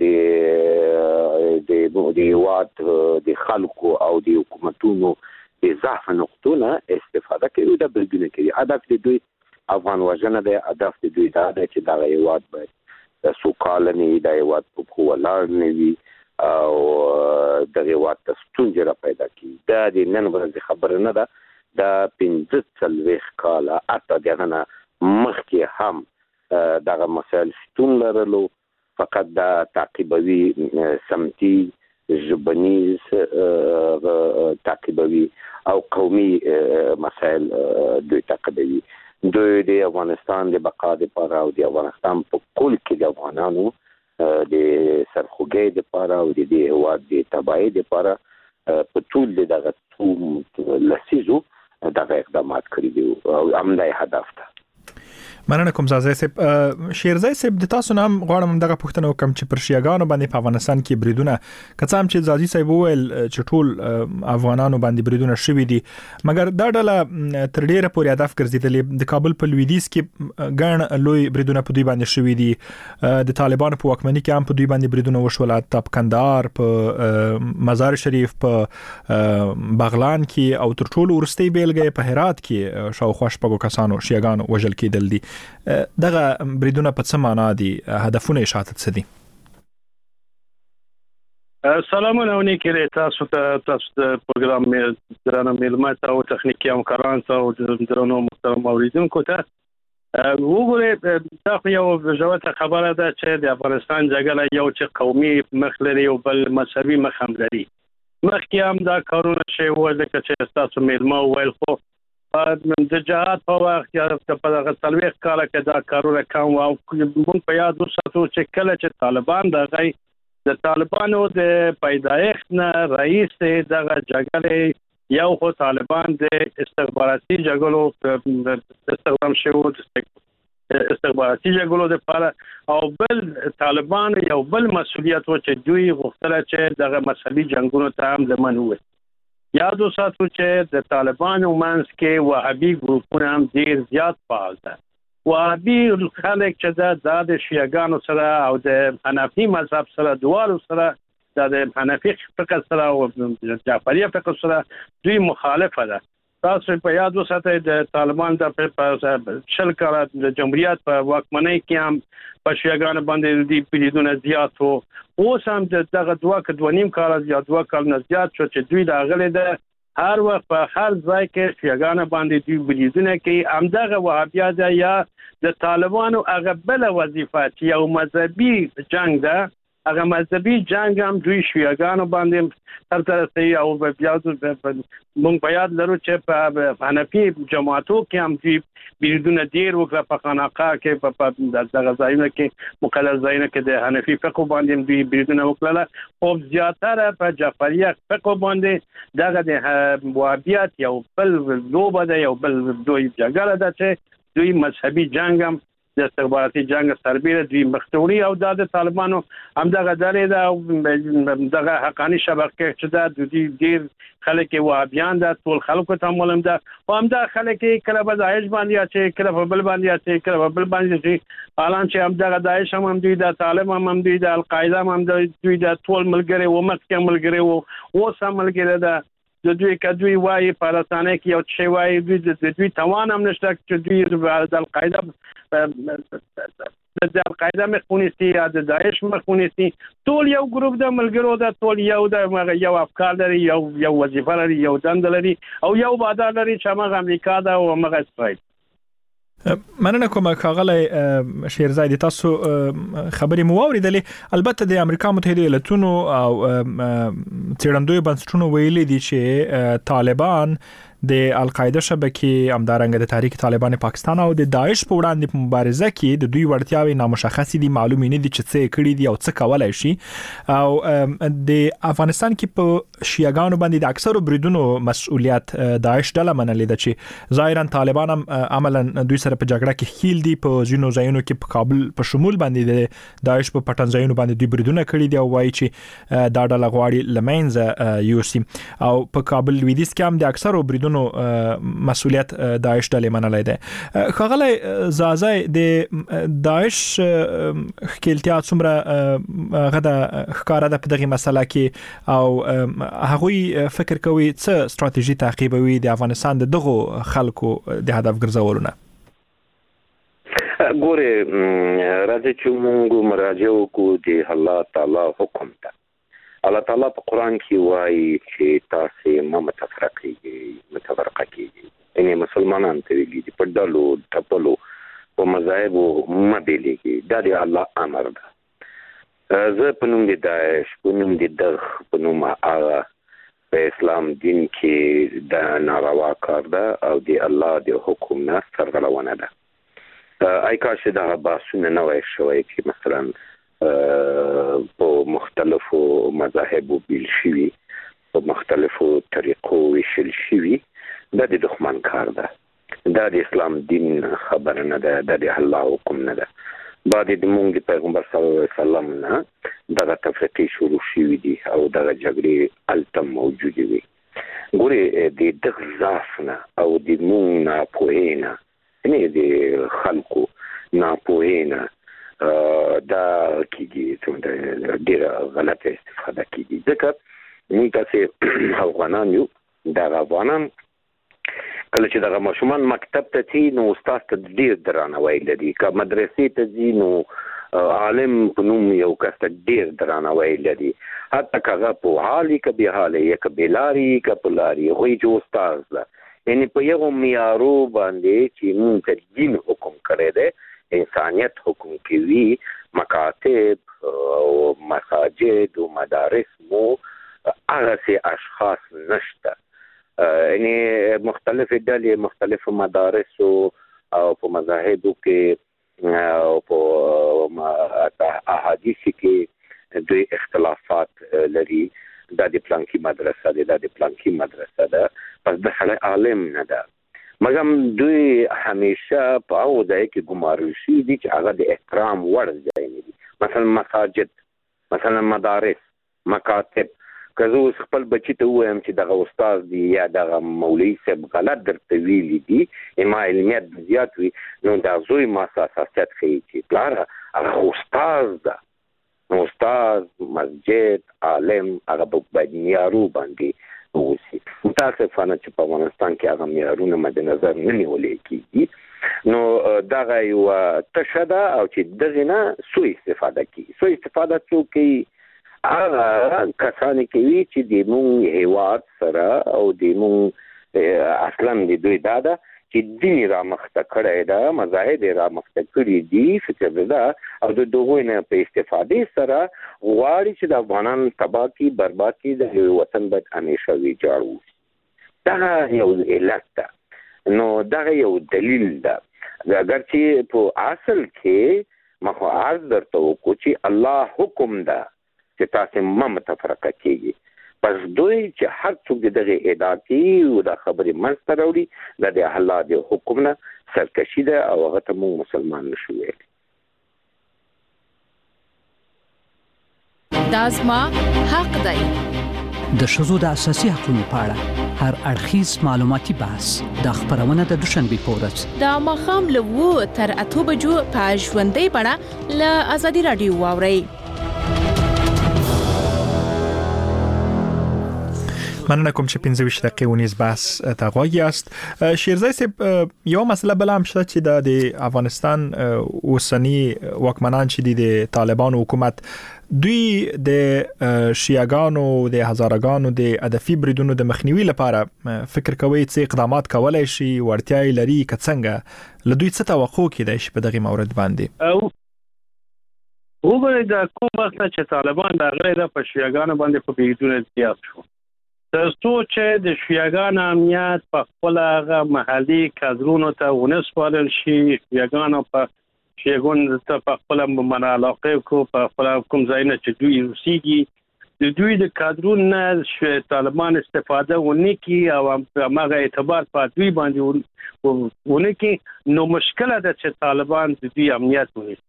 Speaker 10: د هیواد د خلکو او د حکومتونو د ضعف نقطونه استفاده کوي د بریدونه کوي. هدف د دوی افغان وژنه دی، هدف د دوی دا دی چې دغه هیواد باید سوکاله نه وي، د هیواد په پښو ولاړ نه وي او دغه هیواد ته ستونزې را پیدا کړي. دا د نن ورځې خبره نه ده، دا 45 کاله حتی دغه نه مخکې هم دغه مسایل شتون لرلو، فقط دا تعقیبوي سمتي ژبنیز تعقیبوي او قومي مسایل دوی تعقیبوي. دوی د افغانستان د بقا لپاره او د افغانستان په کل کې د افغانانو د سرخوږۍ لپاره او د دې هیواد د تباهۍ لپاره په ټول دغه لسیزو دغه اقدامات کړي دي او همدا هدف ده.
Speaker 8: مننه کوم زازای صاحب. شیرزای صاحب د تاسو نام غواړم دغه پوښتنه وکم چې پر شیعاګانو باندې په افغانستان کې بریدونه کڅام چې زازي صاحب وویل چې ټول افغانانو باندې بریدونه شوي دي، مګر دا ډله تر ډیره پورې هدف ګرځیدلې. د کابل په لویدیځ کې ګڼ لوی بریدونه په دوی باندې شوي دي، د طالبانو په واکمنۍ کې هم په دوی باندې بریدونه وشول، په کندهار، په مزار شریف، په بغلان کې او تر ټولو وروستۍ بیلګه په هرات کې شاوخوا شپږو کسانو شیعاګانو وژل کېدل دي. دغه بریدونه په څه معنا دي؟ هدفونه یې شاته څه دي؟
Speaker 2: سلامونه او نیکي تاسو ته، تاسو د پروګرام درنو مېلمه ته او تخنیکي همکارانو ته او درنو محترم اوریدونکو ته. وګورئ دا خو یو ژوره خبره ده چې د افغانستان جګړه یو چې قومي مخ لري او بل مذهبي مخ هم لري. مخکې هم دا کارونه شوي وو ځکه چې تاسو مېلمه وویل، خو د جهاد په وخت یا په دغه 40 کاله کې دا کارونه کوم او موږ په یاد وساتو چې کله چې طالبان د طالبانو د پیدایښت نه رئیس دغه جګړې یو خو طالبان د استخباراتي جګړو استخدام شوی استخباراتي جګړو لپاره او بل طالبان یو بل مسؤلیت و چې دوی غوښتل چې دغه مذهبي جنگونو ته هم لمن وي. یاد وساتو چې د طالبانو منځ کې وهابي ګروپونه هم ډېر زیات فعال دي. وهابي خلک چې د شیعاګانو سره او د حنفي مذهب سره دواړو سره د حنفي فقه سره او جعفري فقه سره دوی مخالفه ده. تاسو په یاد وساتئ د طالبان د شل کاله د جمهوریت په واکمنۍ کې هم په شیعاګانو باندې د بریدونه زیات وو. اوس هم دغه 2.5 کاله یا 2 کال نه زیات شو چې دوی راغلي ده هر وخت په هر ځای کې شیعاګانو باندې دوی بریدونه کوي. همدغه وهابیت یا د طالبانو هغه بل وظیفه چې یو مذهبي جنگ ده، هغه مذهبي جنگ هم دوی شیعاګانو باندې ترسره او بیا موږ په یاد لرو چې په حنفي جماعتو کې هم دوی بریدونه ډېر وکړه. په خانقاه کې په دغه ځایونو کې مقدس ځایونو کې د حنفي فقه باندې دوی بریدونه وکړل. خو زیاتره په جعفریه فقه باندې دغه د وهابیت یو بل لوبه ده، یو بل دوی جګړه ده چې دوی مذهبي جنگ هم د استخباراتي جنگ سربېره دوی مختوري او د طالبانو همدغه درې ده دغه حقاني شبکه چې دا دوی ډېر خلک وهابیان ده، ټول خلکو ته معلوم ده او همدا خلک کله په داعش باندې چې کله په بل باندې چې کله په بل باندې چې حالان چې همدغه داعش هم دوی د طالب هم دوی د القاعده هم دوی د ټول ملګری و مخکې ملګری و اوس هم ملګری ده. د دوی کدوی وایي په رسانه کې یو څه وایي دوی توان هم نشته چې دوی د القاعده مخونیسي یا د داعش مخونیسي. ټول یو ګروپ د ملګرو ده، ټول یو افکار لري، یو وظیفه لري، یو دند لري او یو بادار لري چې هغه امریکا ده او هغه اسرائیل.
Speaker 8: مننه کوم ښاغلی شیرزای، تاسو خبرې مو واوریدلې. البته د امریکا متحده ایالاتونو او څېړندوی بنسټونو ویلي دي چې طالبان د القاعده شبکې همدارنګه د تحریک طالبان پاکستان او د داعش په وړاندې په مبارزه کې د دوی وړتیاوې نامشخص دي، معلوم نه دي چې څه کړي دي او څه کولای شي. او د افغانستان کې په شیعاګانو باندې د اکثرو بریدونو مسؤلیت داعش ډله منلې ده چې ظاهرا طالبان هم عملاً دوی سره په جګړه کې خیل دي. په ځینو ځایونو کې په کابل په شمول باندې د داعش په پټن ځایونو باندې دوی بریدونه کړي دي او وایي چې دا ډله غواړي لمنځه یوسي. او په کابل لویدیځ کې هم د اکثرو بریدونو مسؤلیت داعش ډلې منلې ده. ښاغلی زازای د داعش خلتیا څومره غدا ښکارا ده په دغه مسله کې او هغوی فکر کوي څه ستراتیژي تعقیبوي د افغانستان دغه خلکو د هدف ګرځولونه؟
Speaker 10: ګوره راځي چې موږ مراجعه وکړو د الله تعالی حکم ته. الله تعالی په قران کې وایي چې تاسو ما متفرقه کیږي، یعنی مسلمانان ته ویلي دي په ډلو ټپلو په مذاهب ما بیلېږي. دا د الله امر ده. زه په نوم د داعش، په نوم د دغ، په نوم هغه په اسلام دین کې دا ناروا کار ده او د الله د حکم نه سرغړونه ده. ای کاش دا بحثونه نه وای شوی چې مثلا په مختلفو مذاهبو بیل شوي، په مختلفو طریقو ویشل شوي. دا د دښمن کار ده، دا د اسلام دین خبره نه ده، دا د الله حکم نه ده. بعد د مونږ پیغمبر صلی الله علیه وسلم نه دغه تفریقې شروع شوي دي او دغه جګړې هلته موجودې وي. ګورې د دغه ضعف نه او د مونږ ناپوهۍ نه، یعنې د خلکو ناپوهۍ نه دا کېږي، ډېره غلطه استفاده کېږي. ځکه موږ تاسې افغانان یو. دغه افغانان کله چې دغه ماشومان مکتب ته ځي نو استاد ته ډېر درناوی لري، که مدرسې ته ځي نو عالم په نوم یو کس ته ډېر درناوی لري، حتی که هغه پوهالی که بېحالی یا که بېلاري که په لاري، هغوی چې استاد ده. یعنې په یو معیارو باندې چې موږ ته دین حکم کړی دی، انسانیت حکم کوي، مکاتب او مساجد او مدارس مو هغسې اشخاص نشته. یعنی مختلفې ډلې مختلفو مدارسو او په مذاهبو کې او په احادیثو کې دوی اختلافات لري. دا د پلانکي مدرسه ده، دا د پلانکي مدرسه ده، پس د سړی عالم نه ده. مګر دوی همیشه په هغو ځای کې ګمارل شوي دي چې هغه د احترام وړ ځای نه دي. مثلا مساجد، مثلا مدارس، مکاتب. که زه اوس خپل بچي ته ووایم چې دغه استاد دی یا دغه مولوي صاحب غلط درته ویلي دي، ما علمیت زیات وي، نو دا زوی ما حساسیت ښیي چې پلاره هغه استاد ده. نو استاد، مسجد، عالم هغه باید معیارو باندې اوسي. متاسفانه چې په افغانستان کې هغه معیارونه مد نظر نه نیولې کېږي. نو دغه یوه تشه ده او چې دغې نه سوء استفاده کېږي. سوء استفاده څوک کوي؟ هغه کسان کوي چې د مونږ هیواد سره او د مونږ اصلا د دوی دا ده چې دین رامخته کړی ده، مذاهب رامخته کړي دي، فکر ده او د دغوی نه په استفادې سره غواړي چې د افغانان تباه کړي، برباد کړي، د وطن باید همیشه ویجاړ وشي. دغه یو علت ده. نو دغه یو دلیل ده. اگر چې په اصل کې ما خو عرض درته وکړو چې الله حکم ده چې تاسو ما متفرقه کیږي. پس دوی چې هر څوک دغه ادعا کوي او د خبرې منځته راوړي، دا د الله د حکم نه سرکشي ده او هغه ته موږ مسلمان نشو ویلی.
Speaker 11: دا زما حق دی.
Speaker 13: د ښځو د اساسي حقوقو په اړه هر اړخیز معلوماتي بحث د خبرونه د دوشنبه په ورځ
Speaker 11: د ماښام له 7 تر 8 بجو په ژوندۍ بڼه له ازادي رادیو واورئ.
Speaker 8: مننه کوم چې 15 دقیقې ونیز بحث ته غوږی است. شیرزای صاحب، یو مسله بل هم شته چې د افغانستان اوسنی واکمنان چې د طالبان حکومت دوی د شیعاګانو د هزارګانو د هدفي بریدونو د مخنیوي لپاره فکر کوي چې اقدامات کولای شي، ورتیاي لري، که څنګه له دوی څه توقع کیدای شي په دغه مورد باندې؟
Speaker 2: وګورئ دا کوم وخت چې طالبان د غیر په شیعاګانو باندې په بریدونه زیات شو، ترڅو چې د شیعاګانو امنیت په خپل هغه محلي کادرونو ته ونسپارل شي، شیعاګانو په شیعاګانو ته په خپل منالاقه کو په خپل کوم ځایونه چې دوی اوسېږي د دوی د کادرونو نه طالبان استفاده ونه کړي او هغه اعتبار په دوی باندې ونه کړي، نو مشکله ده چې طالبان د دوی امنیت ونیسي.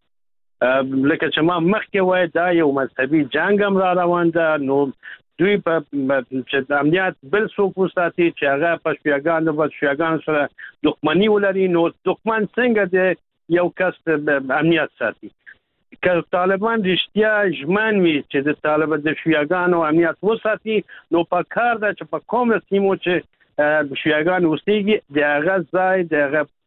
Speaker 2: لکه چې ما مخکې وایي دا یو مذهبي جنګ هم را روان ده، نو دوی په چې امنیت بل څوک وساتي چې هغه په شیعاګانو سره دښمني ولري، نو دښمن څنګه د یو کس امنیت ساتي؟ که طالبان رښتیا ژمن وي چې د طالبان د شیعاګانو امنیت وساتي، نو په کار ده چې په کوم سیمو چې شیعاګان اوسېږي د هغه ځای د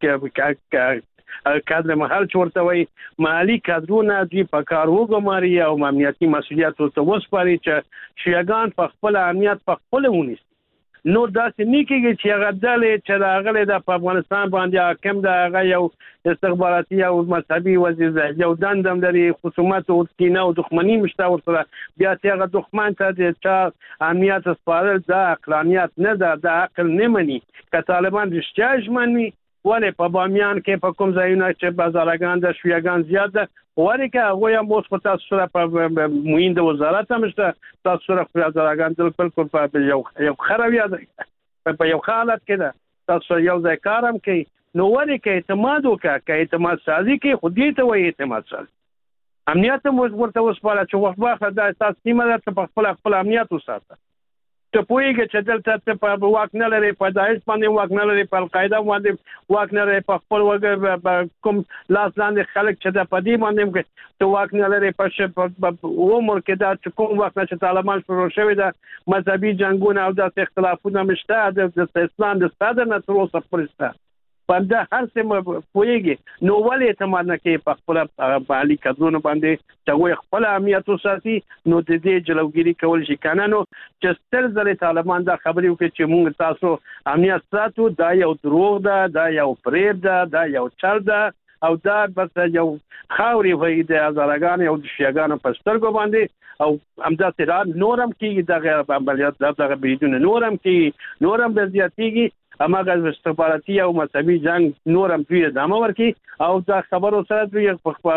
Speaker 2: هغه کادر محل چورته وي محلي کادرونه دوی په کار وګماري او امنیتي مسؤلیت ورته وسپاري چې شیعاګان په خپل امنیت په خپل ونیسي. نو داسې نه کېږي چې هغه ډلې چې راغلي ده په افغانستان باندې حاکم ده، هغه یو استخباراتي او مذهبي وزیر یو دندم لري، خصومت او کینه او دښمني مشته ورسره، بیا چې هغه دښمن ته د چا امنیت سپارل دا عقلانیت نه ده، دا عقل نه مني. که طالبان رښتیا ژمن وي ولې په بامیان کې په کوم ځایونه چې بازارګان د شیعاګان زیات ده ولې که هغوی هم اوس په تاسو سره په معین د وزارت هم شته، تاسو سره بازارګان بالکل په یو ښه رویه ده، په یو ښه حالت کې ده، تاسو سره یو ځای کار هم کوي، نو ولې که اعتماد وکړه، که اعتماد سازي کوي خو دې ته وایي اعتماد سازي. امنیت هم ورته وسپاره چې وخت واخله دا تاسو سیمه ده ته په خپل امنیت وساته. ته پوهېږې چې دلته ته په واک نه لرې، په داعش باندې واک نه لرې، په القاعده باندې واک نه لرې، په خپل کوم لاس لاندې خلک چې د په دې باندې ته واک نه لرې، په عمر کې دا چې کوم وخت نه چې طالبان شروع شوي ده مذهبي جنګونه او داسې اختلافونه مشته د اسلام د صدر نه تر اوسه پورې شته، په دا هر څه پوهېږي، نو ولې اعتماد نه کوي په خپل محلي کادرونو باندې چې هغوی خپل امنیت وساتي؟ نو د دې جلوګیري کول شي که نه، نو چې ستر ځلې طالبان دا خبرې وکړي چې موږ تاسو امنیت ساتو، دا یو دروغ ده، دا یو فریب ده، دا یو چل ده او دا بس یو خاورې وایي د هزارګانو او د شیعاګانو په سترګو باندې، او همداسې نور هم کېږي، دغه عملیات دغه بریدونه نور هم کېږي، نور هم زیاتېږي، هماغه استخباراتي او مذهبي جنګ نور هم دوی ادامه ورکړي او دا خبرو سره دوی په خپل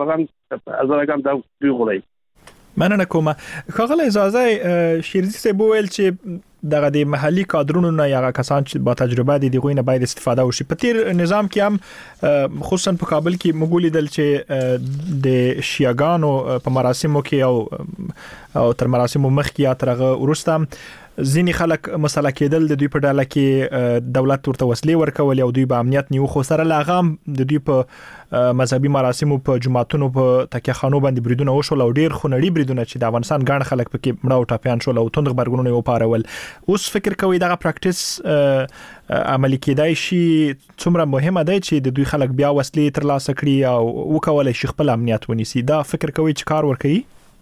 Speaker 2: هزارګان دا دوی غواړي.
Speaker 8: مننه کوم. ښاغلی اجازه شیرزي صاحب وویل چې دغه د محلي کادرونو نه یا کسان چې با تجربه دي دغه نه باید استفاده وشي. په تیر نظام کې هم خصوصا په کابل کې مغولي دل چې د شیعاګانو په مراسمو کې او تر مراسمو مخکې یا ترغه ورسته ځینی خلک مسله کېدل د دوی په ډله کې دولت ورته وسلې ورکول او دوی به امنیت نیو، خو سره لاغام د دوی په مذهبي مراسمو په جماعتونو په تکیهخانو باندې بریدونه وشول او ډیر خونړي بریدونه چې د افغانستان ګڼ خلک پکې مړه او ټاپیان شول او توند خبرګونونه یې وپارول. اوس فکر کوي دغه پریکټیس عملي کېدای شي څومره مهمه ده چې د دوی خلک بیا وسلې ترلاسه کړي او وکولای شي خپل امنیت ونیسي؟ دا فکر کوي چې کار ورکوي؟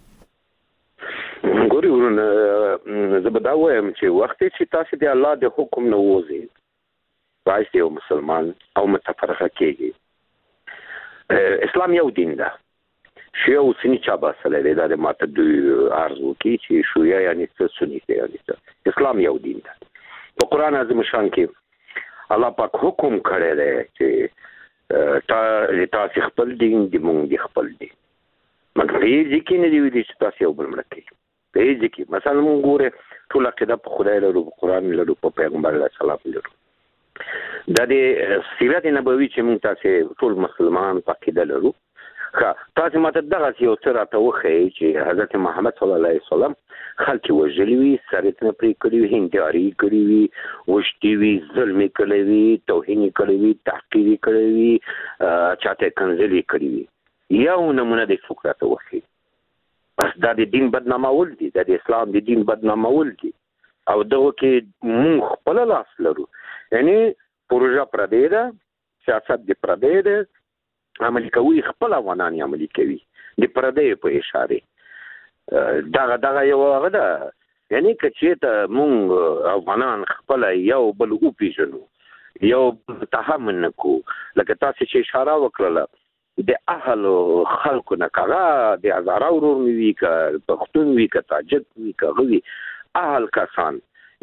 Speaker 10: ګوري ورونه زه به دا وایم چې وخت چې تاسو د الله د حکم نه وځئ راځي یو مسلمان او متفرقه کېږي. اسلام یو دین ده، شیعه او سنی چا باسه لري، دا د ماته دوی عرض وکړي چې شیعه یعنی څه، سنی یعنی څه. اسلام یو دین ده. په قرآن عظیم شان کې الله پاک حکم کړی دی چې تاسو خپل دین دی، مونږ دی خپل دین، مګر هیڅ کې نه دی ویلي چې تاسو یو بل مړه کوي. په هیڅ کې مثلا مونږ ګوره ټول عقیده په خدای لرو، په قرآن لرو، په پیغمبر علیه السلام لرو. دا د سیرت نبوي چې مونږ تاسو ټول مسلمان په عقیده لرو. تاسو ماته دغه یو څه راته وښیئ چې حضرت محمد صلی الله علیه وسلم خلک وژلي وي، سرتونه پرې کړي وي، هنداري کړي وي، وشتي وي، ظلم کړی وي، توهین کړی وي، تحقیر کړی وي، چاته کنځلې کړي وي. یو نمونه د څوک راته وښیئ. بس دا د دین بدنامول دي، دا د اسلام د دین بدنامول دي او دغه کې مونږ خپل لاس لرو. یعنی پروژه پردې ده، سیاست د پردې ده، عملي کوي خپل افغانان عملي کوي د پردې په اشاره. دغه یو هغه ده، یعنی که چېرته مونږ افغانان خپل یو بل وپېژنو، یو بل تحمل نه کوو، لکه تاسو چې اشاره وکړله د اهل خلکو نه، کاغه د هزاره ورور وي، که پښتون وي، که تاجک وي، که غوي اهل کسان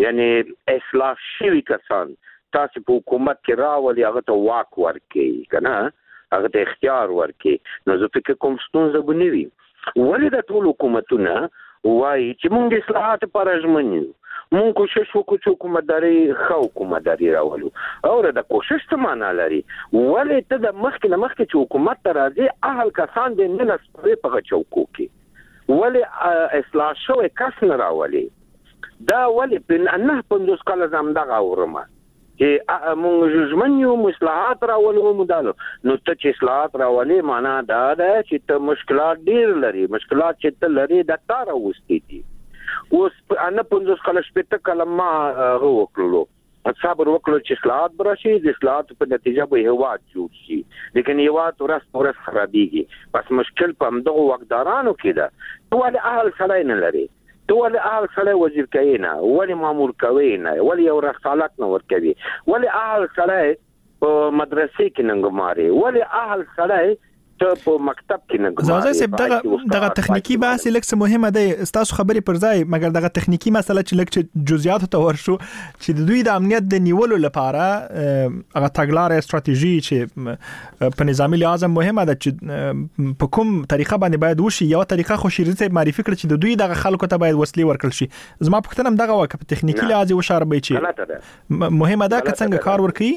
Speaker 10: یعنی اصلاح شوی کسان تاسو په حکومت کې راولي هغه ته واک ورکړي کنه هغه ته اختیار ورکړي نو زه فکر کوم ستونزه به نه وي ولې د ټول حکومتونه وایي چې موږ د اصلاحات پر ژمن یو مونږ کوشش وکړو چې حکومتداري ښه حکومتداري راولو او د کوشش څه معنا لري ولې ته د مخکې چې حکومت ته راځي اهل کسان د نه لسپرې په چوکو کې ولې اصلاح شوی کس نه راولي دا ولې په نه 50 کاله زمدغه اورمه چې مونږ ژمن یو اصلاحات راولو مدالو نو ته چې اصلاحات راولي معنا دا ده چې ته مشکلات ډیر لري مشکلات چې ته لري د تار اوستي دي اوس انا 50 کاله شپته کلمه وکړلو صبر وکړو چې اصلاحات براشي د اصلاحات په نتیجه به هیواد جوړ شي لیکن هیواد ورځ خرابېږي بس مشکل په همدغه وقدارانو کې ده ټول اهل سړی نه لري ټول اهل سړی وزیر کوي نه ولی مامور کوي نه ولی یو رسالت نه ورکوي ولی اهل سړی په مدرسې کې ننګماري ولی اهل سړی په مکتب کې نه
Speaker 8: زازه سب دغه تخنیکی بحث لکه مهمه ده تاسو خبرې پر ځای مګر دغه تخنیکی مسله چې لکه جزئیات ته ورشو چې د دوی د امنیت د نیولو لپاره هغه تګلارې استراتیژي چې په نظامی لحاظ مهمه ده چې په کوم طریقه باندې باید وشي یو طریقه خو شریزه معرفي کړ چې د دوی دغه خلکو ته باید وسلې ورکړل شي زما پوښتنه هم دغه وکړه په تخنیکی لحاظ وشاره به چې مهمه ده که څنګه کار ورکړي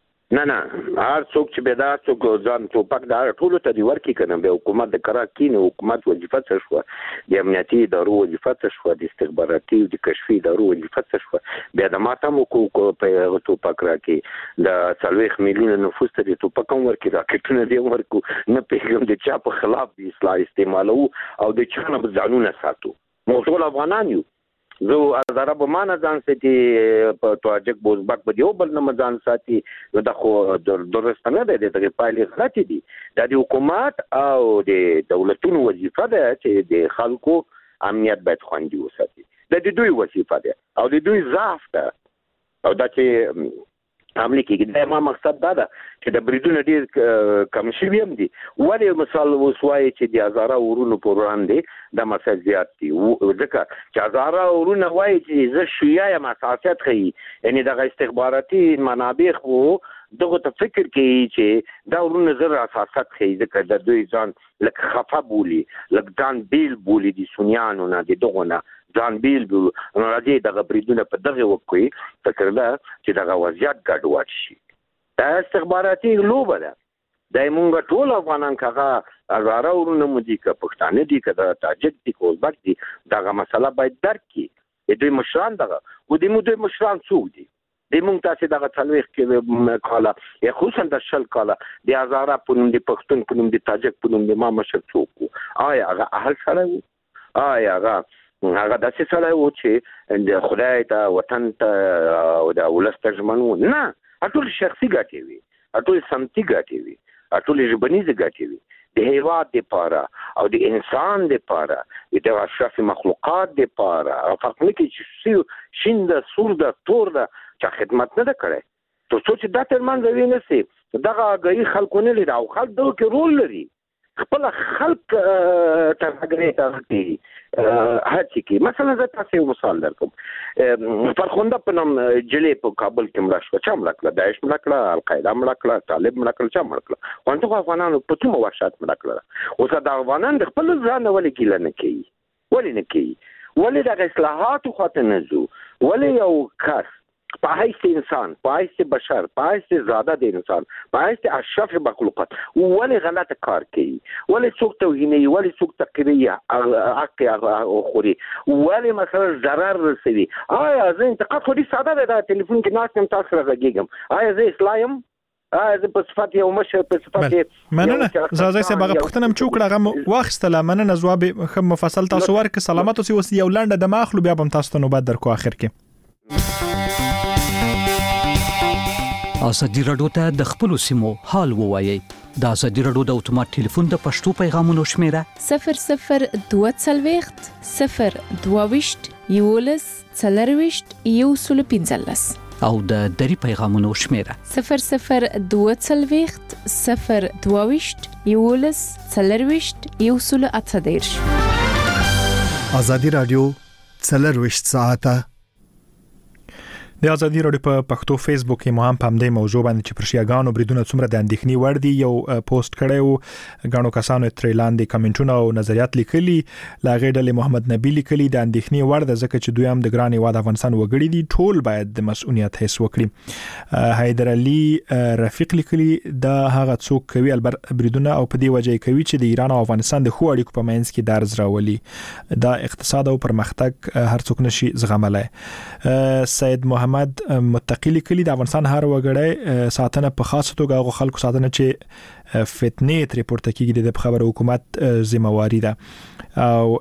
Speaker 10: نه هر څوک چې به دا څوک ځان ټوپک دا ټول ته دی ورکی کنه به حکومت د کراکین حکومت وظیفه څه شو د امنیتي ادارو وظیفه څه شو د استخباراتي او د کشفي ادارو وظیفه څه شو بیا د ماتم کو په ټوپک راکی د 40 میلیون نفوس ته د ټوپک ورکی راکټونه دی ورکو نه پیغام د چا په خلاف د اصلاح استعمالو او د چانه ځانونه ساتو موږ ټول افغانان یو زه ازاره به مان ځان ساتي په توجک بوزبک به یو بل نه ځان ساتي نو دا خو درست نه ده د پایلې غلطي دي د حکومت او د دولتونو وظیفه ده چې د خلکو امنیت باید خوندي وساتي د دوی وظیفه ده او د دوی ضعف ده او دا چې عملی کې د ما مقصد دا ده چې د بریدونو ډیر کم شوی هم دي ولی مثال وسوای چې د هزاره ورونو پر وړاندې د مسل زیات دي ځکه چې هزاره ورونو وایي چې زه شیعه مساحت خي یعنی د استخباراتي منابع خو دغه ته فکر کوي چې دا ورونه زر اساسات خي ځکه د دوی ځان لکه خفه بولی لکه ځان بیل بولی دي سنیانو نه دي دغه نه ځان بیل نو راځي دغه بریدونه په دغه وکوي فکر دا چې دغه وضعیت ګډوډ شي دا استخباراتي لوبه ده د مونږ ټول افغانان کغه هزاره ورونه مودي ک پښتانه دي ک د تاجک دي کوزبک دي دغه مسله باید درک کړي دوی مشران دغه و دې مو دوی مشران څوک دي د مونږ تاسو دغه څلويخ کې کاله یا خصوصا د شل کاله د هزاره پونم د پښتون پونم د تاجک پونم د ما مشر څوک آیا هغه اهل سره آیا هغه داسې سره و چې د خدای ته وطن ته او د ولست ترجمنو نه ټول شخصي ګټي وي ټول سمتي ګټي وي ټول ژبنيزه ګټي وي د هیواد لپاره او د انسان لپاره د اشرف مخلوقات لپاره فرق نه کوي چې شین د سور د تور د چا خدمت نه کړي ته څه چې د ترمن زوی نه سي دغه غي خلکو نه لري او خلک دغه کې رول لري خپل خلق ترغړې ترتي هڅه کی مثلا زه تاسو یو مثال درکوم فرخنده په نوم جلې په کابل کې مړ شو چا مړ کړ داعش مړ کړ القاعده مړ کړ طالب مړ کړ چا مړ کړ وانه افغانانو په کومه وحشت مړ کړ اوس دا افغانان د خپل ځان ولې کېل نه کوي ولې نه کوي ولې د اصلاحات خو ته نه زو ولې یو کس په حیث انسان په حیث بشر په حیث زاده د انسان په حیث اشرف مخلوقات ولې غلط کار کوي ولې څوک توهیني ولې څوک تقریه حق اخوري ولې مثلا ضرر رسوي آیا زه انتقاد خو دې ساده ده ټلیفون کې ناس هم تاسو راغږم آیا زه اسلایم په صفات یو مشه په صفات
Speaker 8: مننه زازه سه بغه پختنم چوکړه واخستله مننه جواب خو مفصل تاسو ورک سلامت اوسئ یو لنډه د ماخلو بیا بم تاسو ته نوبت درکو اخر کې
Speaker 13: ازادي راډیو ته د خپل سیمو حال ووایي د ازادي راډیو د اتومات ټلیفون د پښتو پیغامونو شمیره
Speaker 11: 0022 022 یولس څلرويشت یو سل پنځلس
Speaker 13: او د دری پیغامونو شمیره
Speaker 11: 0022 022 یولس څلرويشت یو سل اتدیرش
Speaker 19: ازادي راډیو څلرويشت ساعته
Speaker 8: د ازادي راډیو په پښتو فیسبوک کې مو هم په همدې موضوع باندې چې پر شیعاګانو بریدونه څومره د اندېښنې وړ دي یو پوسټ کړی و. غاڼو کسانو ترې لاندې کمنټونه او نظریات لیکلي. لا غېډلې محمد نبی لیکلي د اندېښنې وړ د ځکه چې دوی هم د ګران هیواد افغانستان وګړي دي، ټول باید د مسؤلیت حس وکړي. حیدر علي رفیق لیکلي دا هغه څوک کوي البته بریدونه او په دې وجه کوي چې د ایران او افغانستان د خو اړیکو په منځ کې درز راولي. دا اقتصاد او پرمختګ هر څوک نشي زغملای. سید محمد متقی لیکلي د افغانستان هر وګړی ساتنه په خاصه توګه هغه خلکو ساتنه چې فتنې ترې پورته کیږي د خبره حکومت ذمہواری ده. او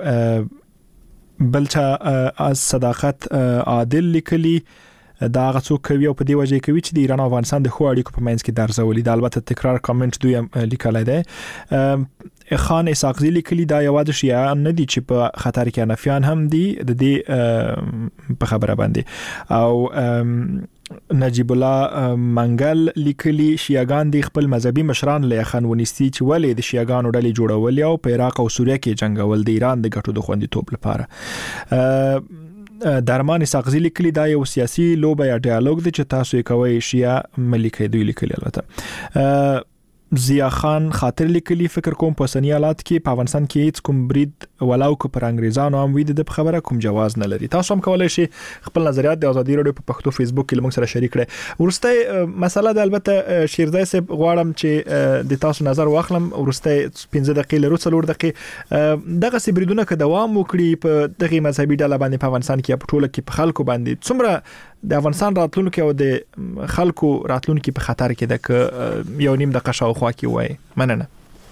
Speaker 8: بلچا صداقت عادل لیکلي دا هغه څوک کوي او په دې وجه کوي چې د ایران او افغانستان د خو اړیکو په منځ کې درزولي. دا البته تکرار کامنټ دوی لیکلای دی. خان اساقزی لیکلي دا یوازې شیعه نه دي چې په خطر کې حنفیان هم دي د دې په خبره باندې. او نجیب الله منګل لیکلي شیعاګان د خپل مذهبي مشران له خان ونیسي چې ولې د شیعاګانو ډلې جوړول او په عراق او سوریه کې جنگول د ایران د ګټو د خوندیتوب لپاره. درمان اساقزی لیکلي دا یو سیاسي لوبه یا ډیالوګ دی چې تاسو یې کوي شیعه ملي دوی لیکلي. البته ضیا خان خاطر لیکلي فکر کوم په سنی حالات کې په افغانستان کې هیڅ کوم برید ولاو کو پر انګریزانو هم وید د خبره کوم جواز نه لري. تاسو هم کولای شئ خپل نظریات د ازادي راډیو په پښتو فیسبوک کې موږ سره شریک کړئ. ورسته مسله د البته شیرزای صاحب غواړم چې د تاسو نظر واخلم. ورسته 15 دقیقې لرو 4 دقیقې دغه سبریدونه که دوام وکړي په دغه مذهبي ډله باندې په افغانستان کې په ټوله کې په خلکو باندې څومره د افغانستان راتلونکو او د خلکو راتلونکو په خطر کې ده که یو نیم دقیقه شاوخوا کې وای. مننه.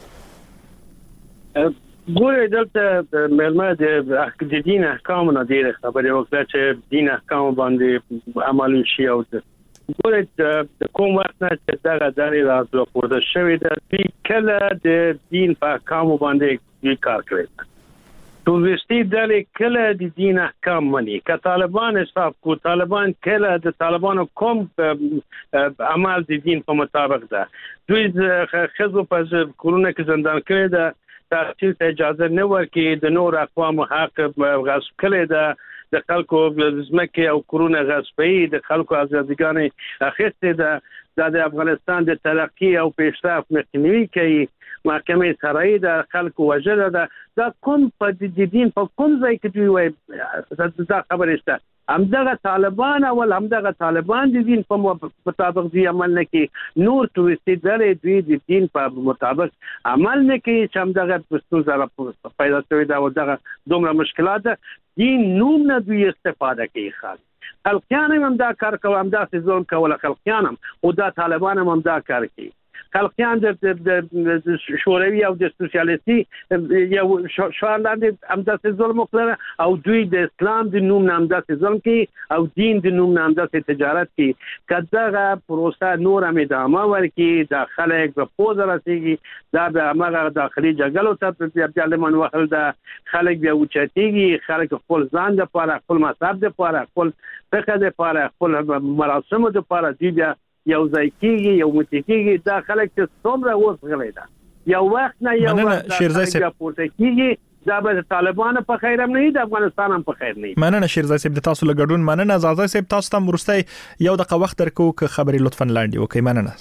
Speaker 2: ګوره دلته مېلمه د دین احکام نه ډېر خبرې وکړه چې دین احکام باندې عمل شي. او ګوره د کوم وخت نه چې دا غوړي راځي شوی د کله د دین په احکام باندې کار کوي. ټوریستي ډلې کله د دین احکام مني. که طالبان حساب کو طالبان کله د طالبانو کوم عمل د دین په مطابق ده. دوی خزو په کورونه کې زندان کړي ده، تحصیل ته اجازه نه ورکړي، د نور اقوام حق غصب کړي ده، د خلکو ځمکې او کورونه غصبوي، د خلکو ازادګانې اخیستې ده. د افغانستان د ترقی او پیشرفت مخنیوي کوي. محکمه شرعي د خلکو وجره ده. دا کوم په دین په کوم ځای کې دوی وایي دا خبره شته. همدغه طالبان او همدغه طالبان د دین په مطابق دی عمل نه کوي. نور ټوریستي ډلې دوی د دین په مطابق عمل نه کوي چې همدغه ستونزه پیدا شوې ده او دغه دومره مشکلات ده. دین نوم نه دوی استفاده کوي. خلقیان هم دا کار کوي، هم دا ظلم کوي خلقیان هم، او دا طالبان هم دا کار کوي. خلقیان د شوروي او د سوسیالیستي یو شعار لاندې همداسې ظلم وکړه او دوی د اسلام د نوم نه همداسې ظلم کوي او دین د نوم نه همداسې تجارت کوي. که دغه پروسه نور هم ادامه ورکړي، دا خلک به پوزه رسېږي، دا به هماغه داخلي جګړو ته بیا لمن وهل ده. خلک بیا اوچتېږي، خلک خپل ځان دپاره، خپل مذهب دپاره، خپل فقه دپاره، خپل مراسمو دپاره دوی بیا یو ځای کېږي، یو موټی کېږي. دا خلک چې څومره اوس غلی ده، یو وخت نه یو وخت دا خلک بیا پورته کېږي. دا به د طالبانو په خیر هم نه وي، د افغانستان هم په خیر نه وي.
Speaker 8: مننه شیرزای صاحب د تاسو له ګډون. مننه زازای صاحب، تاسو ته وروستی یو دقیقه وخت درکو که خبرې لطفا لاندې وکړئ. مننه.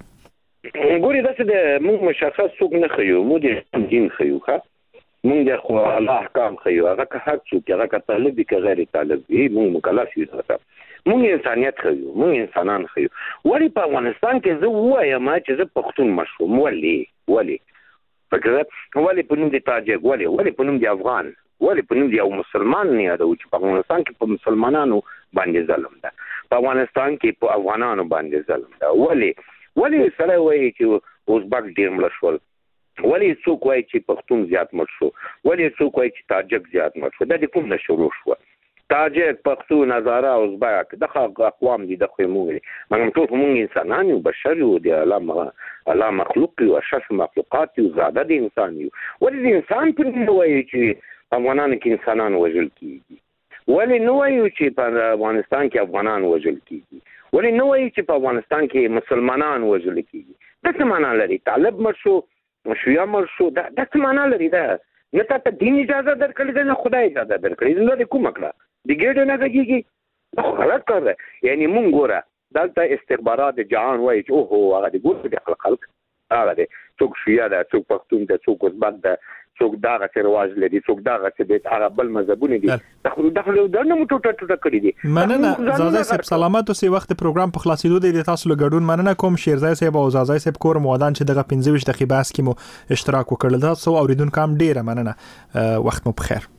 Speaker 10: ګورې داسې د موږ مشخص څوک نه ښیو، موږ د دین ښیو. موږ د خو الله احکام ښیو. هغه که هر څوک هغه که طالب وي که غیر طالب وي، موږ مکلف یو دغه. موږ انسانیت ښیو، موږ انسانان ښیو. ولې په افغانستان کې زه ووایم چې زه پښتون مشوم؟ ولې فکر ولې په نوم د تاجک، ولې په نوم د افغان، ولې په نوم د یو مسلمان نه یادو چې په افغانستان کې په مسلمانانو باندې ظلم ده، په افغانستان کې په افغانانو باندې ظلم ده. ولې سره وایي چې ازبک ډېر مړه شول، ولې څوک وایي چې پښتون زیات مړ شو، ولې څوک وایي چې تاجک زیات مړ شو؟ دا د کوم نه شروع شوه؟ تاجک، پښتون، هزاره، ازبک دغه اقوام دي، دغه موږ مګر ټول موږ انسانان یو، بشر یو، د الله مخلوق یو، اشرف مخلوقات یو، زاده د انسان یو. ولې د انسان په نوم وایي چې افغانانو کې انسانان وژل کیږي؟ ولې نه وایو چې په افغانستان کې افغانان وژل کیږي؟ ولې نه وایو چې په افغانستان کې مسلمانان وژل کیږي؟ دا څه معنا لري؟ طالب مړ شو، شیعه مړ شو، دا څه معنا لري؟ دا نه ته دین اجازه درکړې ده، نه خدای اجازه درکړې ده. نو د کومه کړه د ګېډو نه کېږي، غلط کار دی. یعنی مونږ ګوره دلته استخبارات جهان وایي چې اوهو هغه د ګور د خلک هغه دی څوک شیعه ده څوک پښتون ده څوک ازبک ده څوک دغه رواج لري څوک دغه څه د هغه بل مذهبونه دي دغه نه مو ټوټه کړی دي.
Speaker 8: مننه زازای صاحب سلامات اوسئ. وخت پروګرام په خلاصېدو دی تاسو له ګډون مننه کوم. شیرزای صاحب او زازای صاحب کور مودان چې دغه 15 دقیقې بحث کې مو اشتراک وکړل تاسو اوریدونکو هم ډیره مننه. وخت مو بخیر.